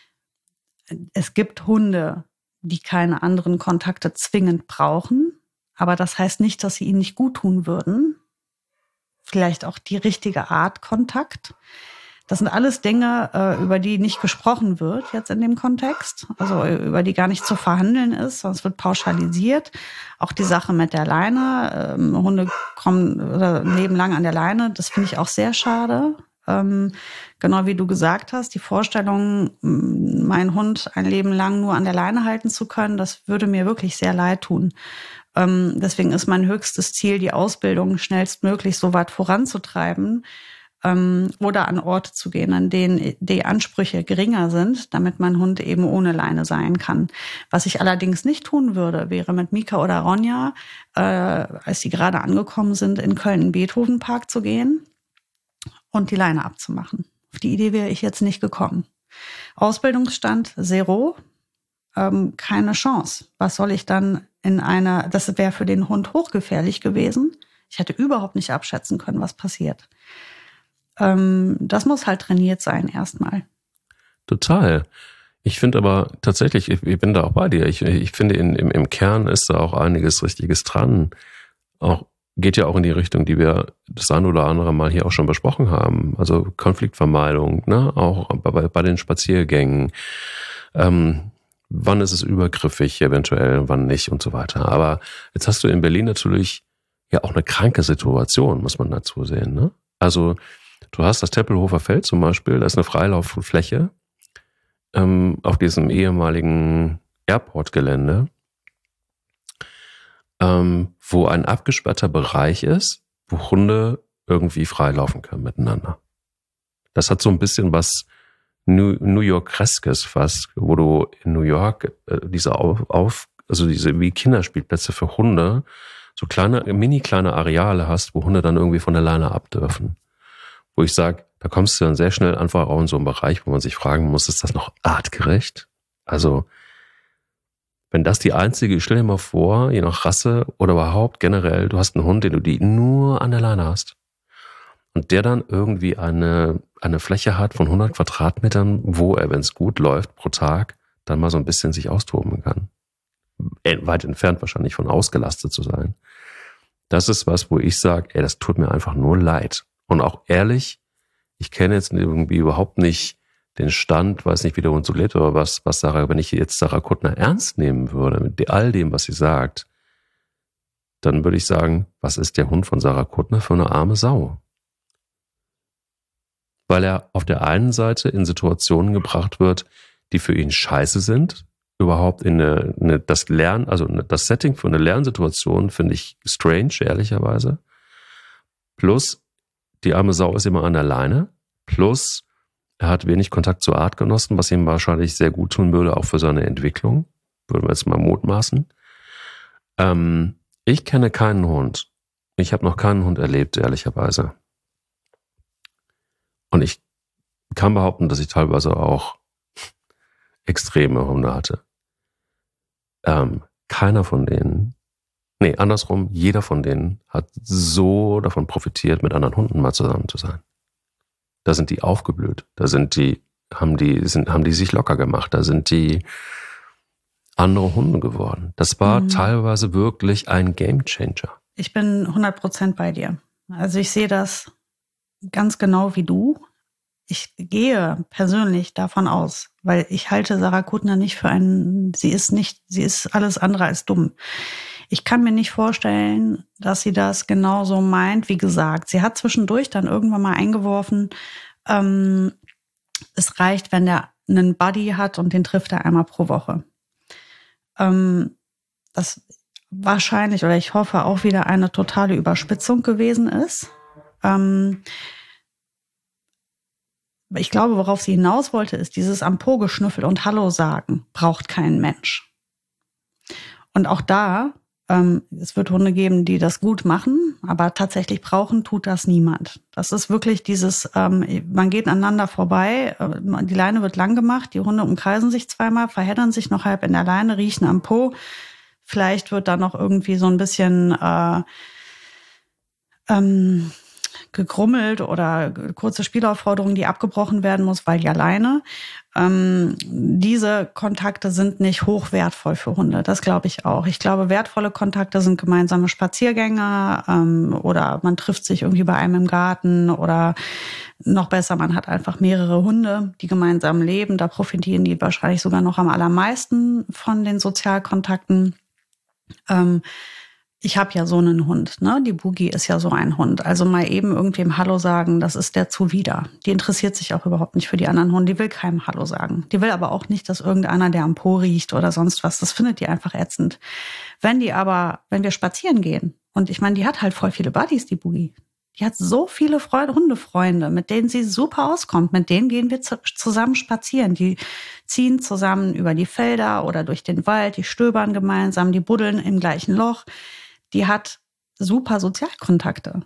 es gibt Hunde, die keine anderen Kontakte zwingend brauchen, aber das heißt nicht, dass sie ihnen nicht gut tun würden. Vielleicht auch die richtige Art Kontakt. Das sind alles Dinge, über die nicht gesprochen wird jetzt in dem Kontext, also über die gar nicht zu verhandeln ist, sonst wird pauschalisiert. Auch die Sache mit der Leine, Hunde kommen oder ein Leben lang an der Leine, das finde ich auch sehr schade. Genau wie du gesagt hast, die Vorstellung, meinen Hund ein Leben lang nur an der Leine halten zu können, das würde mir wirklich sehr leid tun. Ähm, deswegen ist mein höchstes Ziel, die Ausbildung schnellstmöglich so weit voranzutreiben ähm, oder an Orte zu gehen, an denen die Ansprüche geringer sind, damit mein Hund eben ohne Leine sein kann. Was ich allerdings nicht tun würde, wäre mit Mika oder Ronja, äh, als die gerade angekommen sind, in Köln in den Beethovenpark zu gehen und die Leine abzumachen. Auf die Idee wäre ich jetzt nicht gekommen. Ausbildungsstand Zero, ähm, keine Chance. Was soll ich dann in einer, das wäre für den Hund hochgefährlich gewesen. Ich hätte überhaupt nicht abschätzen können, was passiert. Ähm, das muss halt trainiert sein erstmal. Total. Ich finde aber tatsächlich, ich, ich bin da auch bei dir. Ich, ich finde, in, im, im Kern ist da auch einiges Richtiges dran. Auch geht ja auch in die Richtung, die wir das ein oder andere Mal hier auch schon besprochen haben. Also Konfliktvermeidung, ne, auch bei, bei den Spaziergängen. Ähm, wann ist es übergriffig eventuell, wann nicht und so weiter. Aber jetzt hast du in Berlin natürlich ja auch eine kranke Situation, muss man dazu sehen, ne? Also du hast das Tempelhofer Feld zum Beispiel, da ist eine Freilauffläche ähm, auf diesem ehemaligen Airport-Gelände, ähm, wo ein abgesperrter Bereich ist, wo Hunde irgendwie freilaufen können miteinander. Das hat so ein bisschen was New, New York-Kreskes fast, wo du in New York äh, diese auf, auf, also diese wie Kinderspielplätze für Hunde, so kleine, mini kleine Areale hast, wo Hunde dann irgendwie von der Leine ab dürfen. Wo ich sage, da kommst du dann sehr schnell einfach auch in so einen Bereich, wo man sich fragen muss, ist das noch artgerecht? Also, wenn das die einzige, stell dir mal vor, je nach Rasse oder überhaupt generell, du hast einen Hund, den du die nur an der Leine hast. Und der dann irgendwie eine, eine Fläche hat von hundert Quadratmetern, wo er, wenn es gut läuft, pro Tag dann mal so ein bisschen sich austoben kann. Weit entfernt wahrscheinlich von ausgelastet zu sein. Das ist was, wo ich sage, ey, das tut mir einfach nur leid. Und auch ehrlich, ich kenne jetzt irgendwie überhaupt nicht den Stand, weiß nicht, wie der Hund so lebt, aber was, was Sarah, wenn ich jetzt Sarah Kuttner ernst nehmen würde, mit all dem, was sie sagt, dann würde ich sagen, was ist der Hund von Sarah Kuttner für eine arme Sau? Weil er auf der einen Seite in Situationen gebracht wird, die für ihn scheiße sind, überhaupt in eine, eine das Lernen, also das Setting für eine Lernsituation finde ich strange, ehrlicherweise. Plus, die arme Sau ist immer an der Leine. Plus, er hat wenig Kontakt zu Artgenossen, was ihm wahrscheinlich sehr gut tun würde, auch für seine Entwicklung. Würden wir jetzt mal mutmaßen. Ähm, ich kenne keinen Hund. Ich habe noch keinen Hund erlebt, ehrlicherweise. Und ich kann behaupten, dass ich teilweise auch extreme Hunde hatte. Ähm, keiner von denen, nee, andersrum, jeder von denen hat so davon profitiert, mit anderen Hunden mal zusammen zu sein. Da sind die aufgeblüht, da sind die, haben die, sind, haben die sich locker gemacht, da sind die andere Hunde geworden. Das war mhm. teilweise wirklich ein Gamechanger. Ich bin hundert Prozent bei dir. Also ich sehe das ganz genau wie du. Ich gehe persönlich davon aus, weil ich halte Sarah Kuttner nicht für einen, sie ist nicht, sie ist alles andere als dumm. Ich kann mir nicht vorstellen, dass sie das genauso meint, wie gesagt. Sie hat zwischendurch dann irgendwann mal eingeworfen, ähm, es reicht, wenn der einen Buddy hat und den trifft er einmal pro Woche. Ähm, das wahrscheinlich, oder ich hoffe, auch wieder eine totale Überspitzung gewesen ist. Ähm, Ich glaube, worauf sie hinaus wollte, ist dieses am Po geschnüffel und Hallo sagen braucht kein Mensch. Und auch da Ähm, es wird Hunde geben, die das gut machen, aber tatsächlich brauchen tut das niemand. Das ist wirklich dieses, ähm, man geht aneinander vorbei, äh, die Leine wird lang gemacht, die Hunde umkreisen sich zweimal, verheddern sich noch halb in der Leine, riechen am Po. Vielleicht wird da noch irgendwie so ein bisschen äh, ähm, gegrummelt oder kurze Spielaufforderungen, die abgebrochen werden muss, weil ja Leine. Ähm, diese Kontakte sind nicht hochwertvoll für Hunde. Das glaube ich auch. Ich glaube, wertvolle Kontakte sind gemeinsame Spaziergänge ähm, oder man trifft sich irgendwie bei einem im Garten oder noch besser, man hat einfach mehrere Hunde, die gemeinsam leben. Da profitieren die wahrscheinlich sogar noch am allermeisten von den Sozialkontakten. Ähm, Ich habe ja so einen Hund, ne? Die Boogie ist ja so ein Hund. Also mal eben irgendwem Hallo sagen, das ist der zuwider. Die interessiert sich auch überhaupt nicht für die anderen Hunde. Die will keinem Hallo sagen. Die will aber auch nicht, dass irgendeiner, der am Po riecht oder sonst was, das findet die einfach ätzend. Wenn die aber, wenn wir spazieren gehen, und ich meine, die hat halt voll viele Buddies, die Boogie. Die hat so viele Freunde, Hundefreunde, mit denen sie super auskommt. Mit denen gehen wir zu, zusammen spazieren. Die ziehen zusammen über die Felder oder durch den Wald, die stöbern gemeinsam, die buddeln im gleichen Loch. Die hat super Sozialkontakte.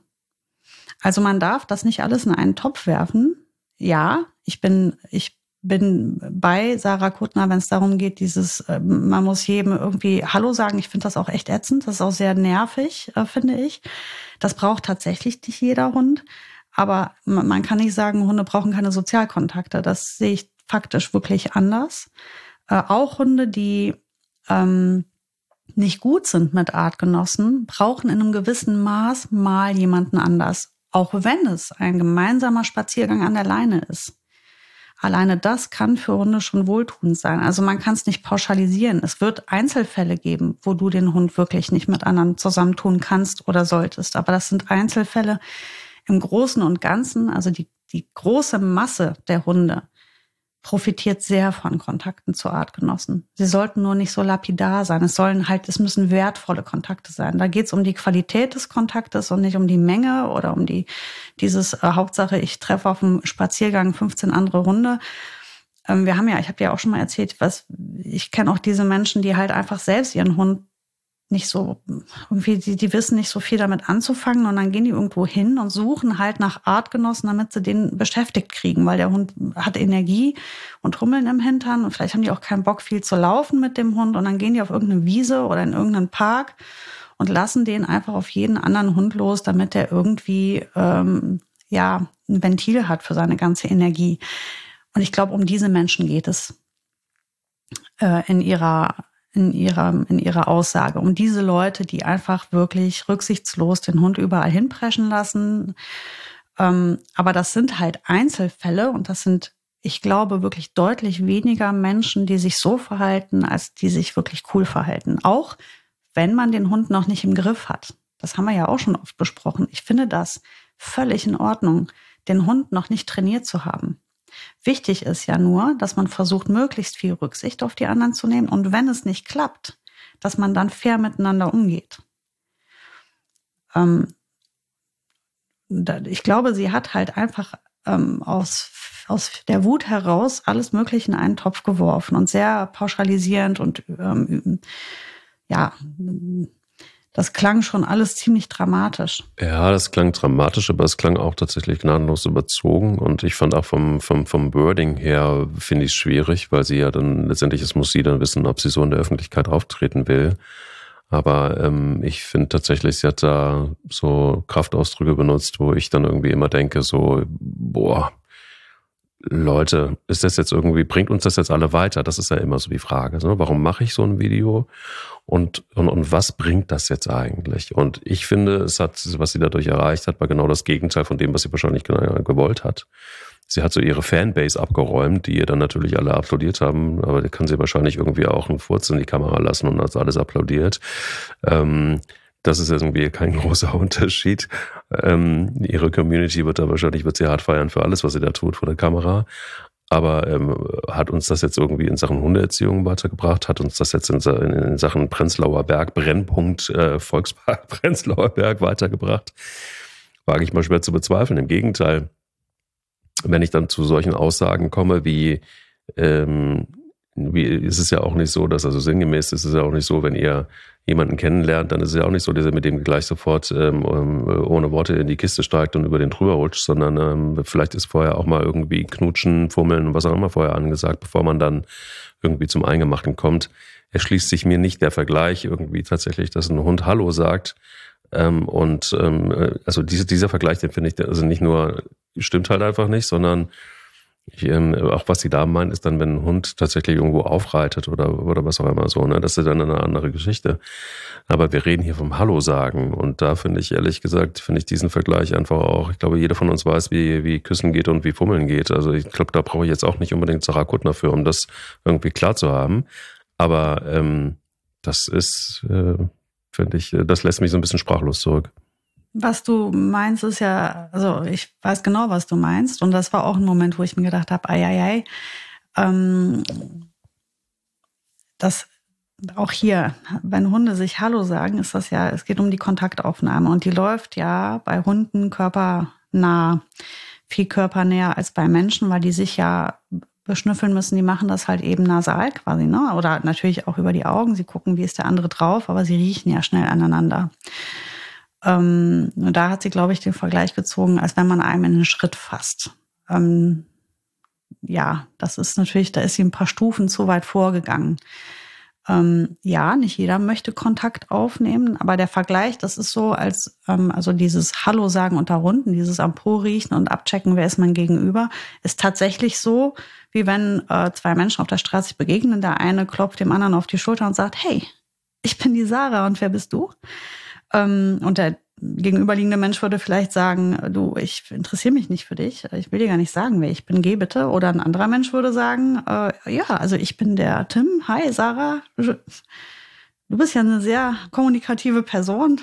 Also man darf das nicht alles in einen Topf werfen. Ja, ich bin, ich bin bei Sarah Kuttner, wenn es darum geht, dieses, man muss jedem irgendwie Hallo sagen. Ich finde das auch echt ätzend. Das ist auch sehr nervig, finde ich. Das braucht tatsächlich nicht jeder Hund. Aber man kann nicht sagen, Hunde brauchen keine Sozialkontakte. Das sehe ich faktisch wirklich anders. Auch Hunde, die ähm, nicht gut sind mit Artgenossen, brauchen in einem gewissen Maß mal jemanden anders. Auch wenn es ein gemeinsamer Spaziergang an der Leine ist. Alleine das kann für Hunde schon wohltuend sein. Also man kann es nicht pauschalisieren. Es wird Einzelfälle geben, wo du den Hund wirklich nicht mit anderen zusammentun kannst oder solltest. Aber das sind Einzelfälle. Im Großen und Ganzen, also die, die große Masse der Hunde, profitiert sehr von Kontakten zu Artgenossen. Sie sollten nur nicht so lapidar sein. Es sollen halt, es müssen wertvolle Kontakte sein. Da geht es um die Qualität des Kontaktes und nicht um die Menge oder um die dieses äh, Hauptsache, ich treffe auf dem Spaziergang fünfzehn andere Hunde. Ähm, wir haben ja, ich habe ja auch schon mal erzählt, was ich kenne auch diese Menschen, die halt einfach selbst ihren Hund nicht so, irgendwie, die, die wissen nicht so viel damit anzufangen und dann gehen die irgendwo hin und suchen halt nach Artgenossen, damit sie den beschäftigt kriegen, weil der Hund hat Energie und Hummeln im Hintern und vielleicht haben die auch keinen Bock, viel zu laufen mit dem Hund und dann gehen die auf irgendeine Wiese oder in irgendeinen Park und lassen den einfach auf jeden anderen Hund los, damit der irgendwie, ähm, ja, ein Ventil hat für seine ganze Energie. Und ich glaube, um diese Menschen geht es äh, in ihrer in ihrer, in ihrer Aussage. Um diese Leute, die einfach wirklich rücksichtslos den Hund überall hinpreschen lassen. Ähm, aber das sind halt Einzelfälle und das sind, ich glaube, wirklich deutlich weniger Menschen, die sich so verhalten, als die sich wirklich cool verhalten. Auch wenn man den Hund noch nicht im Griff hat. Das haben wir ja auch schon oft besprochen. Ich finde das völlig in Ordnung, den Hund noch nicht trainiert zu haben. Wichtig ist ja nur, dass man versucht, möglichst viel Rücksicht auf die anderen zu nehmen und wenn es nicht klappt, dass man dann fair miteinander umgeht. Ähm, ich glaube, sie hat halt einfach ähm, aus, aus der Wut heraus alles Mögliche in einen Topf geworfen und sehr pauschalisierend und ähm, ja, das klang schon alles ziemlich dramatisch. Ja, das klang dramatisch, aber es klang auch tatsächlich gnadenlos überzogen. Und ich fand auch vom, vom, vom Wording her, finde ich es schwierig, weil sie ja dann letztendlich, es muss sie dann wissen, ob sie so in der Öffentlichkeit auftreten will. Aber ähm, ich finde tatsächlich, sie hat da so Kraftausdrücke benutzt, wo ich dann irgendwie immer denke, so, boah, Leute, ist das jetzt irgendwie, bringt uns das jetzt alle weiter? Das ist ja immer so die Frage. Ne? Warum mache ich so ein Video? Und, und, und was bringt das jetzt eigentlich? Und ich finde, es hat, was sie dadurch erreicht hat, war genau das Gegenteil von dem, was sie wahrscheinlich gewollt hat. Sie hat so ihre Fanbase abgeräumt, die ihr dann natürlich alle applaudiert haben, aber da kann sie wahrscheinlich irgendwie auch einen Furz in die Kamera lassen und hat alles applaudiert. Ähm, Das ist irgendwie kein großer Unterschied. Ähm, ihre Community wird da wahrscheinlich, wird sie hart feiern für alles, was sie da tut vor der Kamera. Aber ähm, hat uns das jetzt irgendwie in Sachen Hundeerziehung weitergebracht? Hat uns das jetzt in, in Sachen Prenzlauer Berg, Brennpunkt äh, Volkspark Prenzlauer Berg weitergebracht? Wage ich mal schwer zu bezweifeln. Im Gegenteil, wenn ich dann zu solchen Aussagen komme wie, ähm, wie, ist es ja auch nicht so, dass, also sinngemäß ist es ja auch nicht so, wenn ihr jemanden kennenlernt, dann ist es ja auch nicht so, dass ihr mit dem gleich sofort ähm, ohne Worte in die Kiste steigt und über den drüber rutscht, sondern ähm, vielleicht ist vorher auch mal irgendwie knutschen, fummeln und was auch immer vorher angesagt, bevor man dann irgendwie zum Eingemachten kommt. Erschließt sich mir nicht der Vergleich irgendwie tatsächlich, dass ein Hund Hallo sagt. Ähm, und ähm, also diese, dieser Vergleich, den finde ich, also nicht nur stimmt halt einfach nicht, sondern Ich, ähm, auch was die Damen meinen, ist dann, wenn ein Hund tatsächlich irgendwo aufreitet oder, oder was auch immer so, ne, das ist dann eine andere Geschichte. Aber wir reden hier vom Hallo sagen und da finde ich, ehrlich gesagt, finde ich diesen Vergleich einfach auch, ich glaube, jeder von uns weiß, wie, wie Küssen geht und wie Fummeln geht. Also ich glaube, da brauche ich jetzt auch nicht unbedingt Sarah Kuttner für, um das irgendwie klar zu haben. Aber ähm, das ist, äh, finde ich, das lässt mich so ein bisschen sprachlos zurück. Was du meinst, ist ja, also ich weiß genau, was du meinst. Und das war auch ein Moment, wo ich mir gedacht habe, ei, ei, ei, ähm, das auch hier, wenn Hunde sich Hallo sagen, ist das ja, es geht um die Kontaktaufnahme. Und die läuft ja bei Hunden körpernah, viel körpernäher als bei Menschen, weil die sich ja beschnüffeln müssen. Die machen das halt eben nasal quasi, ne? Oder natürlich auch über die Augen. Sie gucken, wie ist der andere drauf, aber sie riechen ja schnell aneinander. Ähm, da hat sie, glaube ich, den Vergleich gezogen, als wenn man einem in den Schritt fasst. Ähm, ja, das ist natürlich, da ist sie ein paar Stufen zu weit vorgegangen. Ähm, ja, nicht jeder möchte Kontakt aufnehmen, aber der Vergleich, das ist so, als ähm, also dieses Hallo sagen unter Hunden, dieses am Po riechen und abchecken, wer ist mein Gegenüber, ist tatsächlich so, wie wenn äh, zwei Menschen auf der Straße sich begegnen. Der eine klopft dem anderen auf die Schulter und sagt, hey, ich bin die Sarah und wer bist du? Und der gegenüberliegende Mensch würde vielleicht sagen, du, ich interessiere mich nicht für dich, ich will dir gar nicht sagen, wer ich bin, geh bitte. Oder ein anderer Mensch würde sagen, äh, ja, also ich bin der Tim, hi Sarah, du bist ja eine sehr kommunikative Person.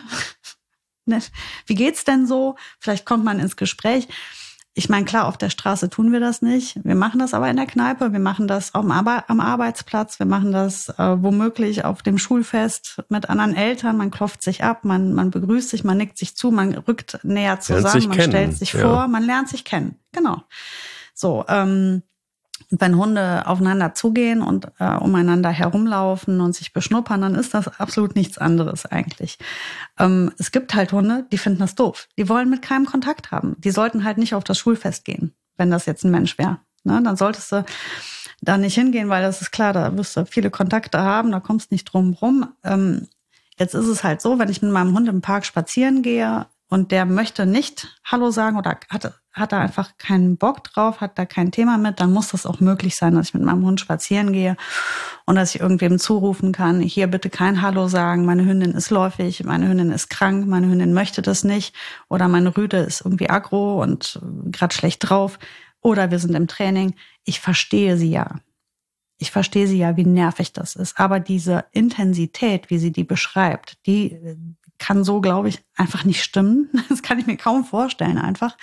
Wie geht's denn so? Vielleicht kommt man ins Gespräch. Ich meine, klar, auf der Straße tun wir das nicht. Wir machen das aber in der Kneipe, wir machen das am, Arbe- am Arbeitsplatz, wir machen das äh, womöglich auf dem Schulfest mit anderen Eltern. Man klopft sich ab, man, man begrüßt sich, man nickt sich zu, man rückt näher zusammen, man kennen. stellt sich ja. vor, man lernt sich kennen. Genau. So, ähm, wenn Hunde aufeinander zugehen und äh, umeinander herumlaufen und sich beschnuppern, dann ist das absolut nichts anderes eigentlich. Ähm, es gibt halt Hunde, die finden das doof. Die wollen mit keinem Kontakt haben. Die sollten halt nicht auf das Schulfest gehen, wenn das jetzt ein Mensch wäre. Ne? Dann solltest du da nicht hingehen, weil das ist klar, da wirst du viele Kontakte haben, da kommst du nicht drum rum. Ähm, jetzt ist es halt so, wenn ich mit meinem Hund im Park spazieren gehe und der möchte nicht Hallo sagen oder hat, hat da einfach keinen Bock drauf, hat da kein Thema mit, dann muss das auch möglich sein, dass ich mit meinem Hund spazieren gehe und dass ich irgendwem zurufen kann, hier bitte kein Hallo sagen, meine Hündin ist läufig, meine Hündin ist krank, meine Hündin möchte das nicht oder meine Rüde ist irgendwie aggro und gerade schlecht drauf oder wir sind im Training. Ich verstehe sie ja. Ich verstehe sie ja, wie nervig das ist. Aber diese Intensität, wie sie die beschreibt, die kann so, glaube ich, einfach nicht stimmen. Das kann ich mir kaum vorstellen einfach.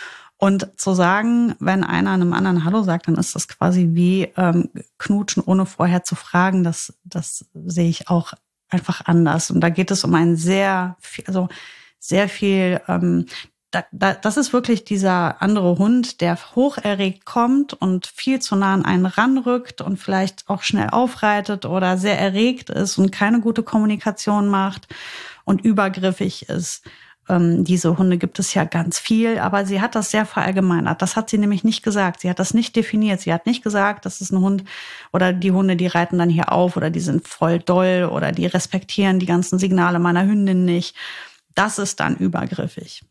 Und zu sagen, wenn einer einem anderen Hallo sagt, dann ist das quasi wie ähm, Knutschen, ohne vorher zu fragen. Das, das sehe ich auch einfach anders. Und da geht es um ein sehr, also sehr viel, ähm, da, da, das ist wirklich dieser andere Hund, der hocherregt kommt und viel zu nah an einen ranrückt und vielleicht auch schnell aufreitet oder sehr erregt ist und keine gute Kommunikation macht und übergriffig ist. Ähm, diese Hunde gibt es ja ganz viel, aber sie hat das sehr verallgemeinert. Das hat sie nämlich nicht gesagt. Sie hat das nicht definiert. Sie hat nicht gesagt, das ist ein Hund oder die Hunde, die reiten dann hier auf oder die sind voll doll oder die respektieren die ganzen Signale meiner Hündin nicht. Das ist dann übergriffig.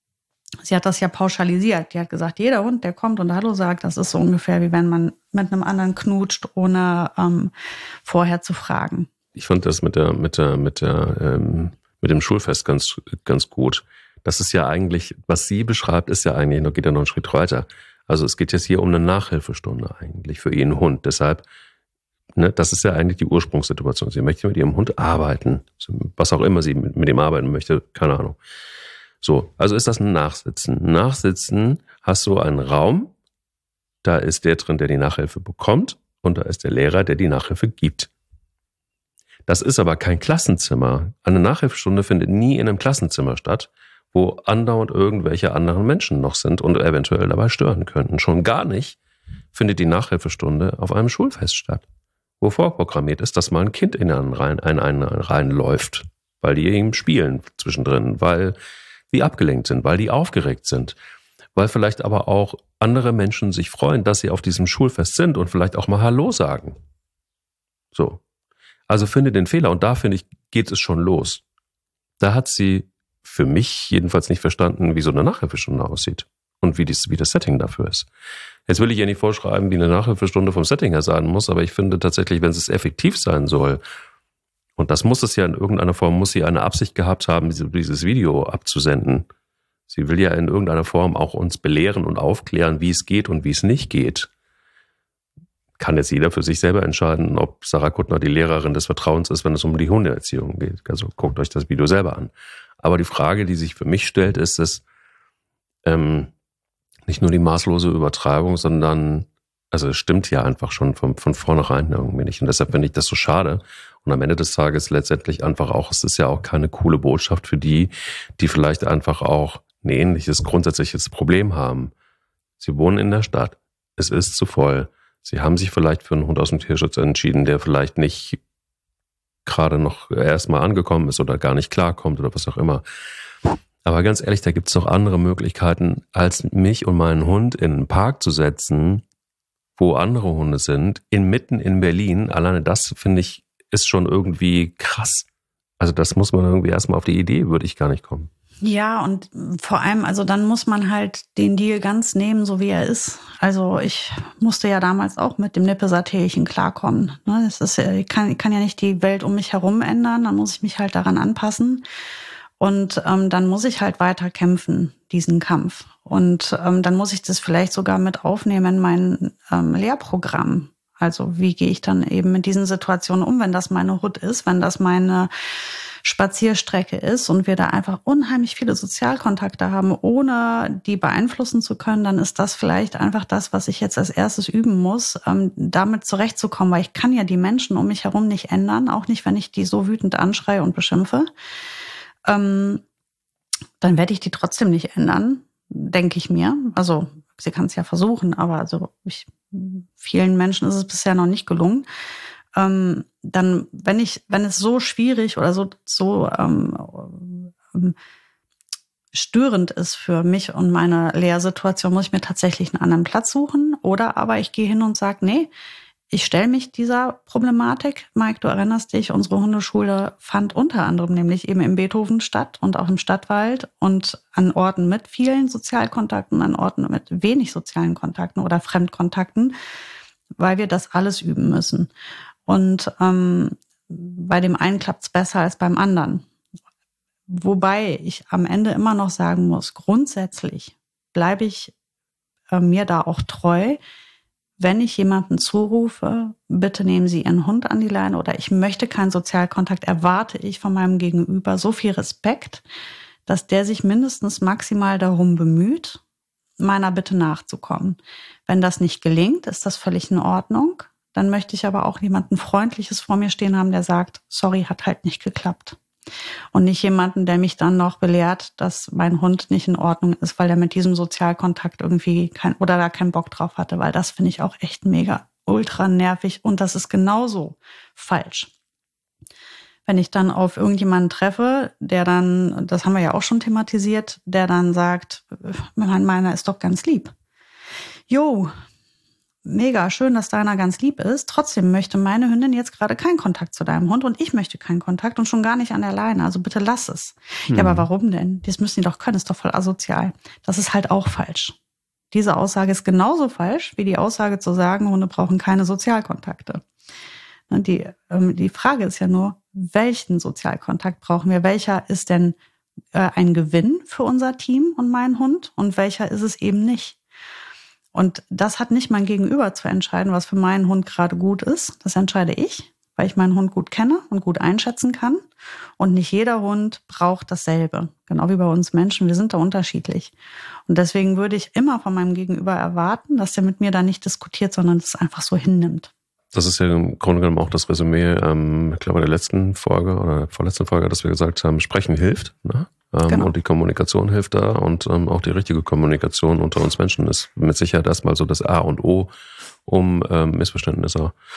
Sie hat das ja pauschalisiert. Die hat gesagt, jeder Hund, der kommt und Hallo sagt, das ist so ungefähr, wie wenn man mit einem anderen knutscht, ohne ähm, vorher zu fragen. Ich fand das mit der, mit der, mit der, ähm, mit dem Schulfest ganz, ganz gut. Das ist ja eigentlich, was sie beschreibt, ist ja eigentlich, noch geht ja noch einen Schritt weiter. Also es geht jetzt hier um eine Nachhilfestunde eigentlich für ihren Hund. Deshalb, ne, das ist ja eigentlich die Ursprungssituation. Sie möchte mit ihrem Hund arbeiten. Was auch immer sie mit, mit ihm arbeiten möchte, keine Ahnung. So, also ist das ein Nachsitzen. Nachsitzen hast du einen Raum, da ist der drin, der die Nachhilfe bekommt und da ist der Lehrer, der die Nachhilfe gibt. Das ist aber kein Klassenzimmer. Eine Nachhilfestunde findet nie in einem Klassenzimmer statt, wo andauernd irgendwelche anderen Menschen noch sind und eventuell dabei stören könnten. Schon gar nicht findet die Nachhilfestunde auf einem Schulfest statt. wo vorprogrammiert ist, dass mal ein Kind in einen rein, in einen reinläuft, weil die eben spielen zwischendrin, weil die abgelenkt sind, weil die aufgeregt sind, weil vielleicht aber auch andere Menschen sich freuen, dass sie auf diesem Schulfest sind und vielleicht auch mal Hallo sagen. So. Also finde den Fehler und da, finde ich, geht es schon los. Da hat sie für mich jedenfalls nicht verstanden, wie so eine Nachhilfestunde aussieht und wie, dies, wie das Setting dafür ist. Jetzt will ich ja nicht vorschreiben, wie eine Nachhilfestunde vom Setting her sein muss, aber ich finde tatsächlich, wenn es effektiv sein soll, und das muss es ja in irgendeiner Form, muss sie eine Absicht gehabt haben, dieses Video abzusenden. Sie will ja in irgendeiner Form auch uns belehren und aufklären, wie es geht und wie es nicht geht. Kann jetzt jeder für sich selber entscheiden, ob Sarah Kuttner die Lehrerin des Vertrauens ist, wenn es um die Hundeerziehung geht. Also guckt euch das Video selber an. Aber die Frage, die sich für mich stellt, ist es ähm, nicht nur die maßlose Übertreibung, sondern, also es stimmt ja einfach schon von, von vornherein irgendwie nicht. Und deshalb finde ich das so schade. Und am Ende des Tages letztendlich einfach auch, es ist ja auch keine coole Botschaft für die, die vielleicht einfach auch ein ähnliches grundsätzliches Problem haben. Sie wohnen in der Stadt, es ist zu voll. Sie haben sich vielleicht für einen Hund aus dem Tierschutz entschieden, der vielleicht nicht gerade noch erstmal angekommen ist oder gar nicht klarkommt oder was auch immer. Aber ganz ehrlich, da gibt es doch andere Möglichkeiten, als mich und meinen Hund in einen Park zu setzen, wo andere Hunde sind, inmitten in Berlin. Alleine das, finde ich, ist schon irgendwie krass. Also das muss man irgendwie erstmal auf die Idee, würde ich gar nicht kommen. Ja, und vor allem, also dann muss man halt den Deal ganz nehmen, so wie er ist. Also ich musste ja damals auch mit dem Nippesatierchen klarkommen. Ne, es ist, ich kann, ich kann ja nicht die Welt um mich herum ändern, dann muss ich mich halt daran anpassen. Und ähm, dann muss ich halt weiter kämpfen, diesen Kampf. Und ähm, dann muss ich das vielleicht sogar mit aufnehmen in mein ähm, Lehrprogramm. Also wie gehe ich dann eben mit diesen Situationen um, wenn das meine Hut ist, wenn das meine Spazierstrecke ist und wir da einfach unheimlich viele Sozialkontakte haben, ohne die beeinflussen zu können, dann ist das vielleicht einfach das, was ich jetzt als erstes üben muss, ähm, damit zurechtzukommen, weil ich kann ja die Menschen um mich herum nicht ändern, auch nicht, wenn ich die so wütend anschreie und beschimpfe. Ähm, dann werde ich die trotzdem nicht ändern, denke ich mir. Also sie kann es ja versuchen, aber also ich, vielen Menschen ist es bisher noch nicht gelungen. Ähm, dann, wenn ich, wenn es so schwierig oder so so ähm, ähm, störend ist für mich und meine Lehrsituation, muss ich mir tatsächlich einen anderen Platz suchen. Oder aber ich gehe hin und sage, nee, ich stelle mich dieser Problematik. Mike, du erinnerst dich, unsere Hundeschule fand unter anderem nämlich eben im Beethoven statt und auch im Stadtwald und an Orten mit vielen Sozialkontakten, an Orten mit wenig sozialen Kontakten oder Fremdkontakten, weil wir das alles üben müssen. Und ähm, bei dem einen klappt es besser als beim anderen. Wobei ich am Ende immer noch sagen muss, grundsätzlich bleibe ich äh, mir da auch treu. Wenn ich jemanden zurufe, bitte nehmen Sie Ihren Hund an die Leine oder ich möchte keinen Sozialkontakt, erwarte ich von meinem Gegenüber so viel Respekt, dass der sich mindestens maximal darum bemüht, meiner Bitte nachzukommen. Wenn das nicht gelingt, ist das völlig in Ordnung. Dann möchte ich aber auch jemanden Freundliches vor mir stehen haben, der sagt, sorry, hat halt nicht geklappt. Und nicht jemanden, der mich dann noch belehrt, dass mein Hund nicht in Ordnung ist, weil er mit diesem Sozialkontakt irgendwie kein oder da keinen Bock drauf hatte, weil das finde ich auch echt mega ultra nervig und das ist genauso falsch. Wenn ich dann auf irgendjemanden treffe, der dann, das haben wir ja auch schon thematisiert, der dann sagt, meiner ist doch ganz lieb. Jo, mega schön, dass deiner ganz lieb ist. Trotzdem möchte meine Hündin jetzt gerade keinen Kontakt zu deinem Hund und ich möchte keinen Kontakt und schon gar nicht an der Leine. Also bitte lass es. Hm. Ja, aber warum denn? Das müssen die doch können, ist doch voll asozial. Das ist halt auch falsch. Diese Aussage ist genauso falsch, wie die Aussage zu sagen, Hunde brauchen keine Sozialkontakte. Die, ähm, die Frage ist ja nur, welchen Sozialkontakt brauchen wir? Welcher ist denn äh, ein Gewinn für unser Team und meinen Hund und welcher ist es eben nicht? Und das hat nicht mein Gegenüber zu entscheiden, was für meinen Hund gerade gut ist. Das entscheide ich, weil ich meinen Hund gut kenne und gut einschätzen kann. Und nicht jeder Hund braucht dasselbe. Genau wie bei uns Menschen, wir sind da unterschiedlich. Und deswegen würde ich immer von meinem Gegenüber erwarten, dass der mit mir da nicht diskutiert, sondern es einfach so hinnimmt. Das ist ja im Grunde genommen auch das Resümee, ähm, ich glaube, der letzten Folge oder der vorletzten Folge, dass wir gesagt haben, Sprechen hilft, ne? Ähm, genau. Und die Kommunikation hilft da und ähm, auch die richtige Kommunikation unter uns Menschen ist mit Sicherheit erstmal so das A und O, um ähm, Missverständnisse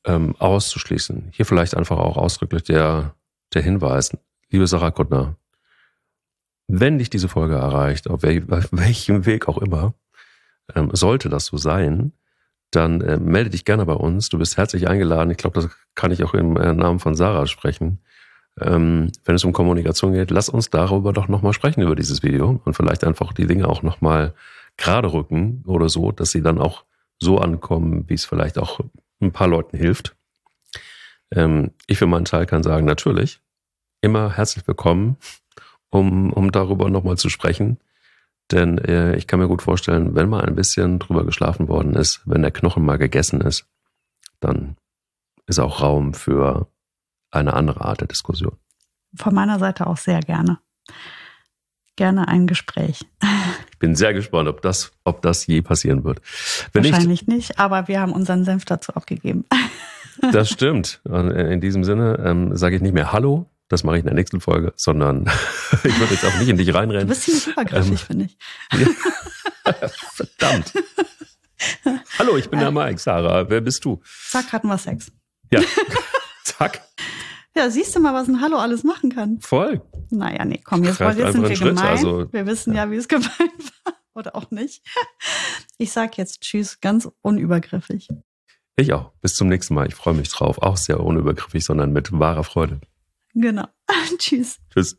ähm, auszuschließen. Hier vielleicht einfach auch ausdrücklich der, der Hinweis, liebe Sarah Kuttner, wenn dich diese Folge erreicht, auf, wel, auf welchem Weg auch immer, ähm, sollte das so sein, dann äh, melde dich gerne bei uns. Du bist herzlich eingeladen. Ich glaube, das kann ich auch im äh, Namen von Sarah sprechen. Ähm, wenn es um Kommunikation geht, lass uns darüber doch nochmal sprechen, über dieses Video und vielleicht einfach die Dinge auch nochmal gerade rücken oder so, dass sie dann auch so ankommen, wie es vielleicht auch ein paar Leuten hilft. Ähm, ich für meinen Teil kann sagen, natürlich, immer herzlich willkommen, um, um darüber nochmal zu sprechen. Denn äh, ich kann mir gut vorstellen, wenn mal ein bisschen drüber geschlafen worden ist, wenn der Knochen mal gegessen ist, dann ist auch Raum für eine andere Art der Diskussion. Von meiner Seite auch sehr gerne. Gerne ein Gespräch. Ich bin sehr gespannt, ob das, ob das je passieren wird. Wenn Wahrscheinlich nicht, nicht, aber wir haben unseren Senf dazu abgegeben. Das stimmt. Und in diesem Sinne ähm, sage ich nicht mehr Hallo, das mache ich in der nächsten Folge, sondern ich würde jetzt auch nicht in dich reinrennen. Du bist ziemlich übergriffig, ähm, finde ich. Ja. Verdammt. Hallo, ich bin der Mike. Sarah, wer bist du? Zack, hatten wir Sex. Ja, zack. Ja, siehst du mal, was ein Hallo alles machen kann. Voll. Naja, nee, komm, jetzt, jetzt sind wir gemein. Also, wir wissen ja, wie es gemeint war. Oder auch nicht. Ich sag jetzt Tschüss, ganz unübergriffig. Ich auch. Bis zum nächsten Mal. Ich freue mich drauf. Auch sehr unübergriffig, sondern mit wahrer Freude. Genau. Tschüss. Tschüss.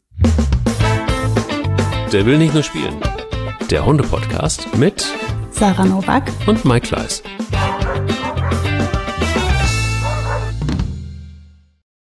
Der will nicht nur spielen. Der Hunde-Podcast mit Sarah Novak und Mike Kleiss.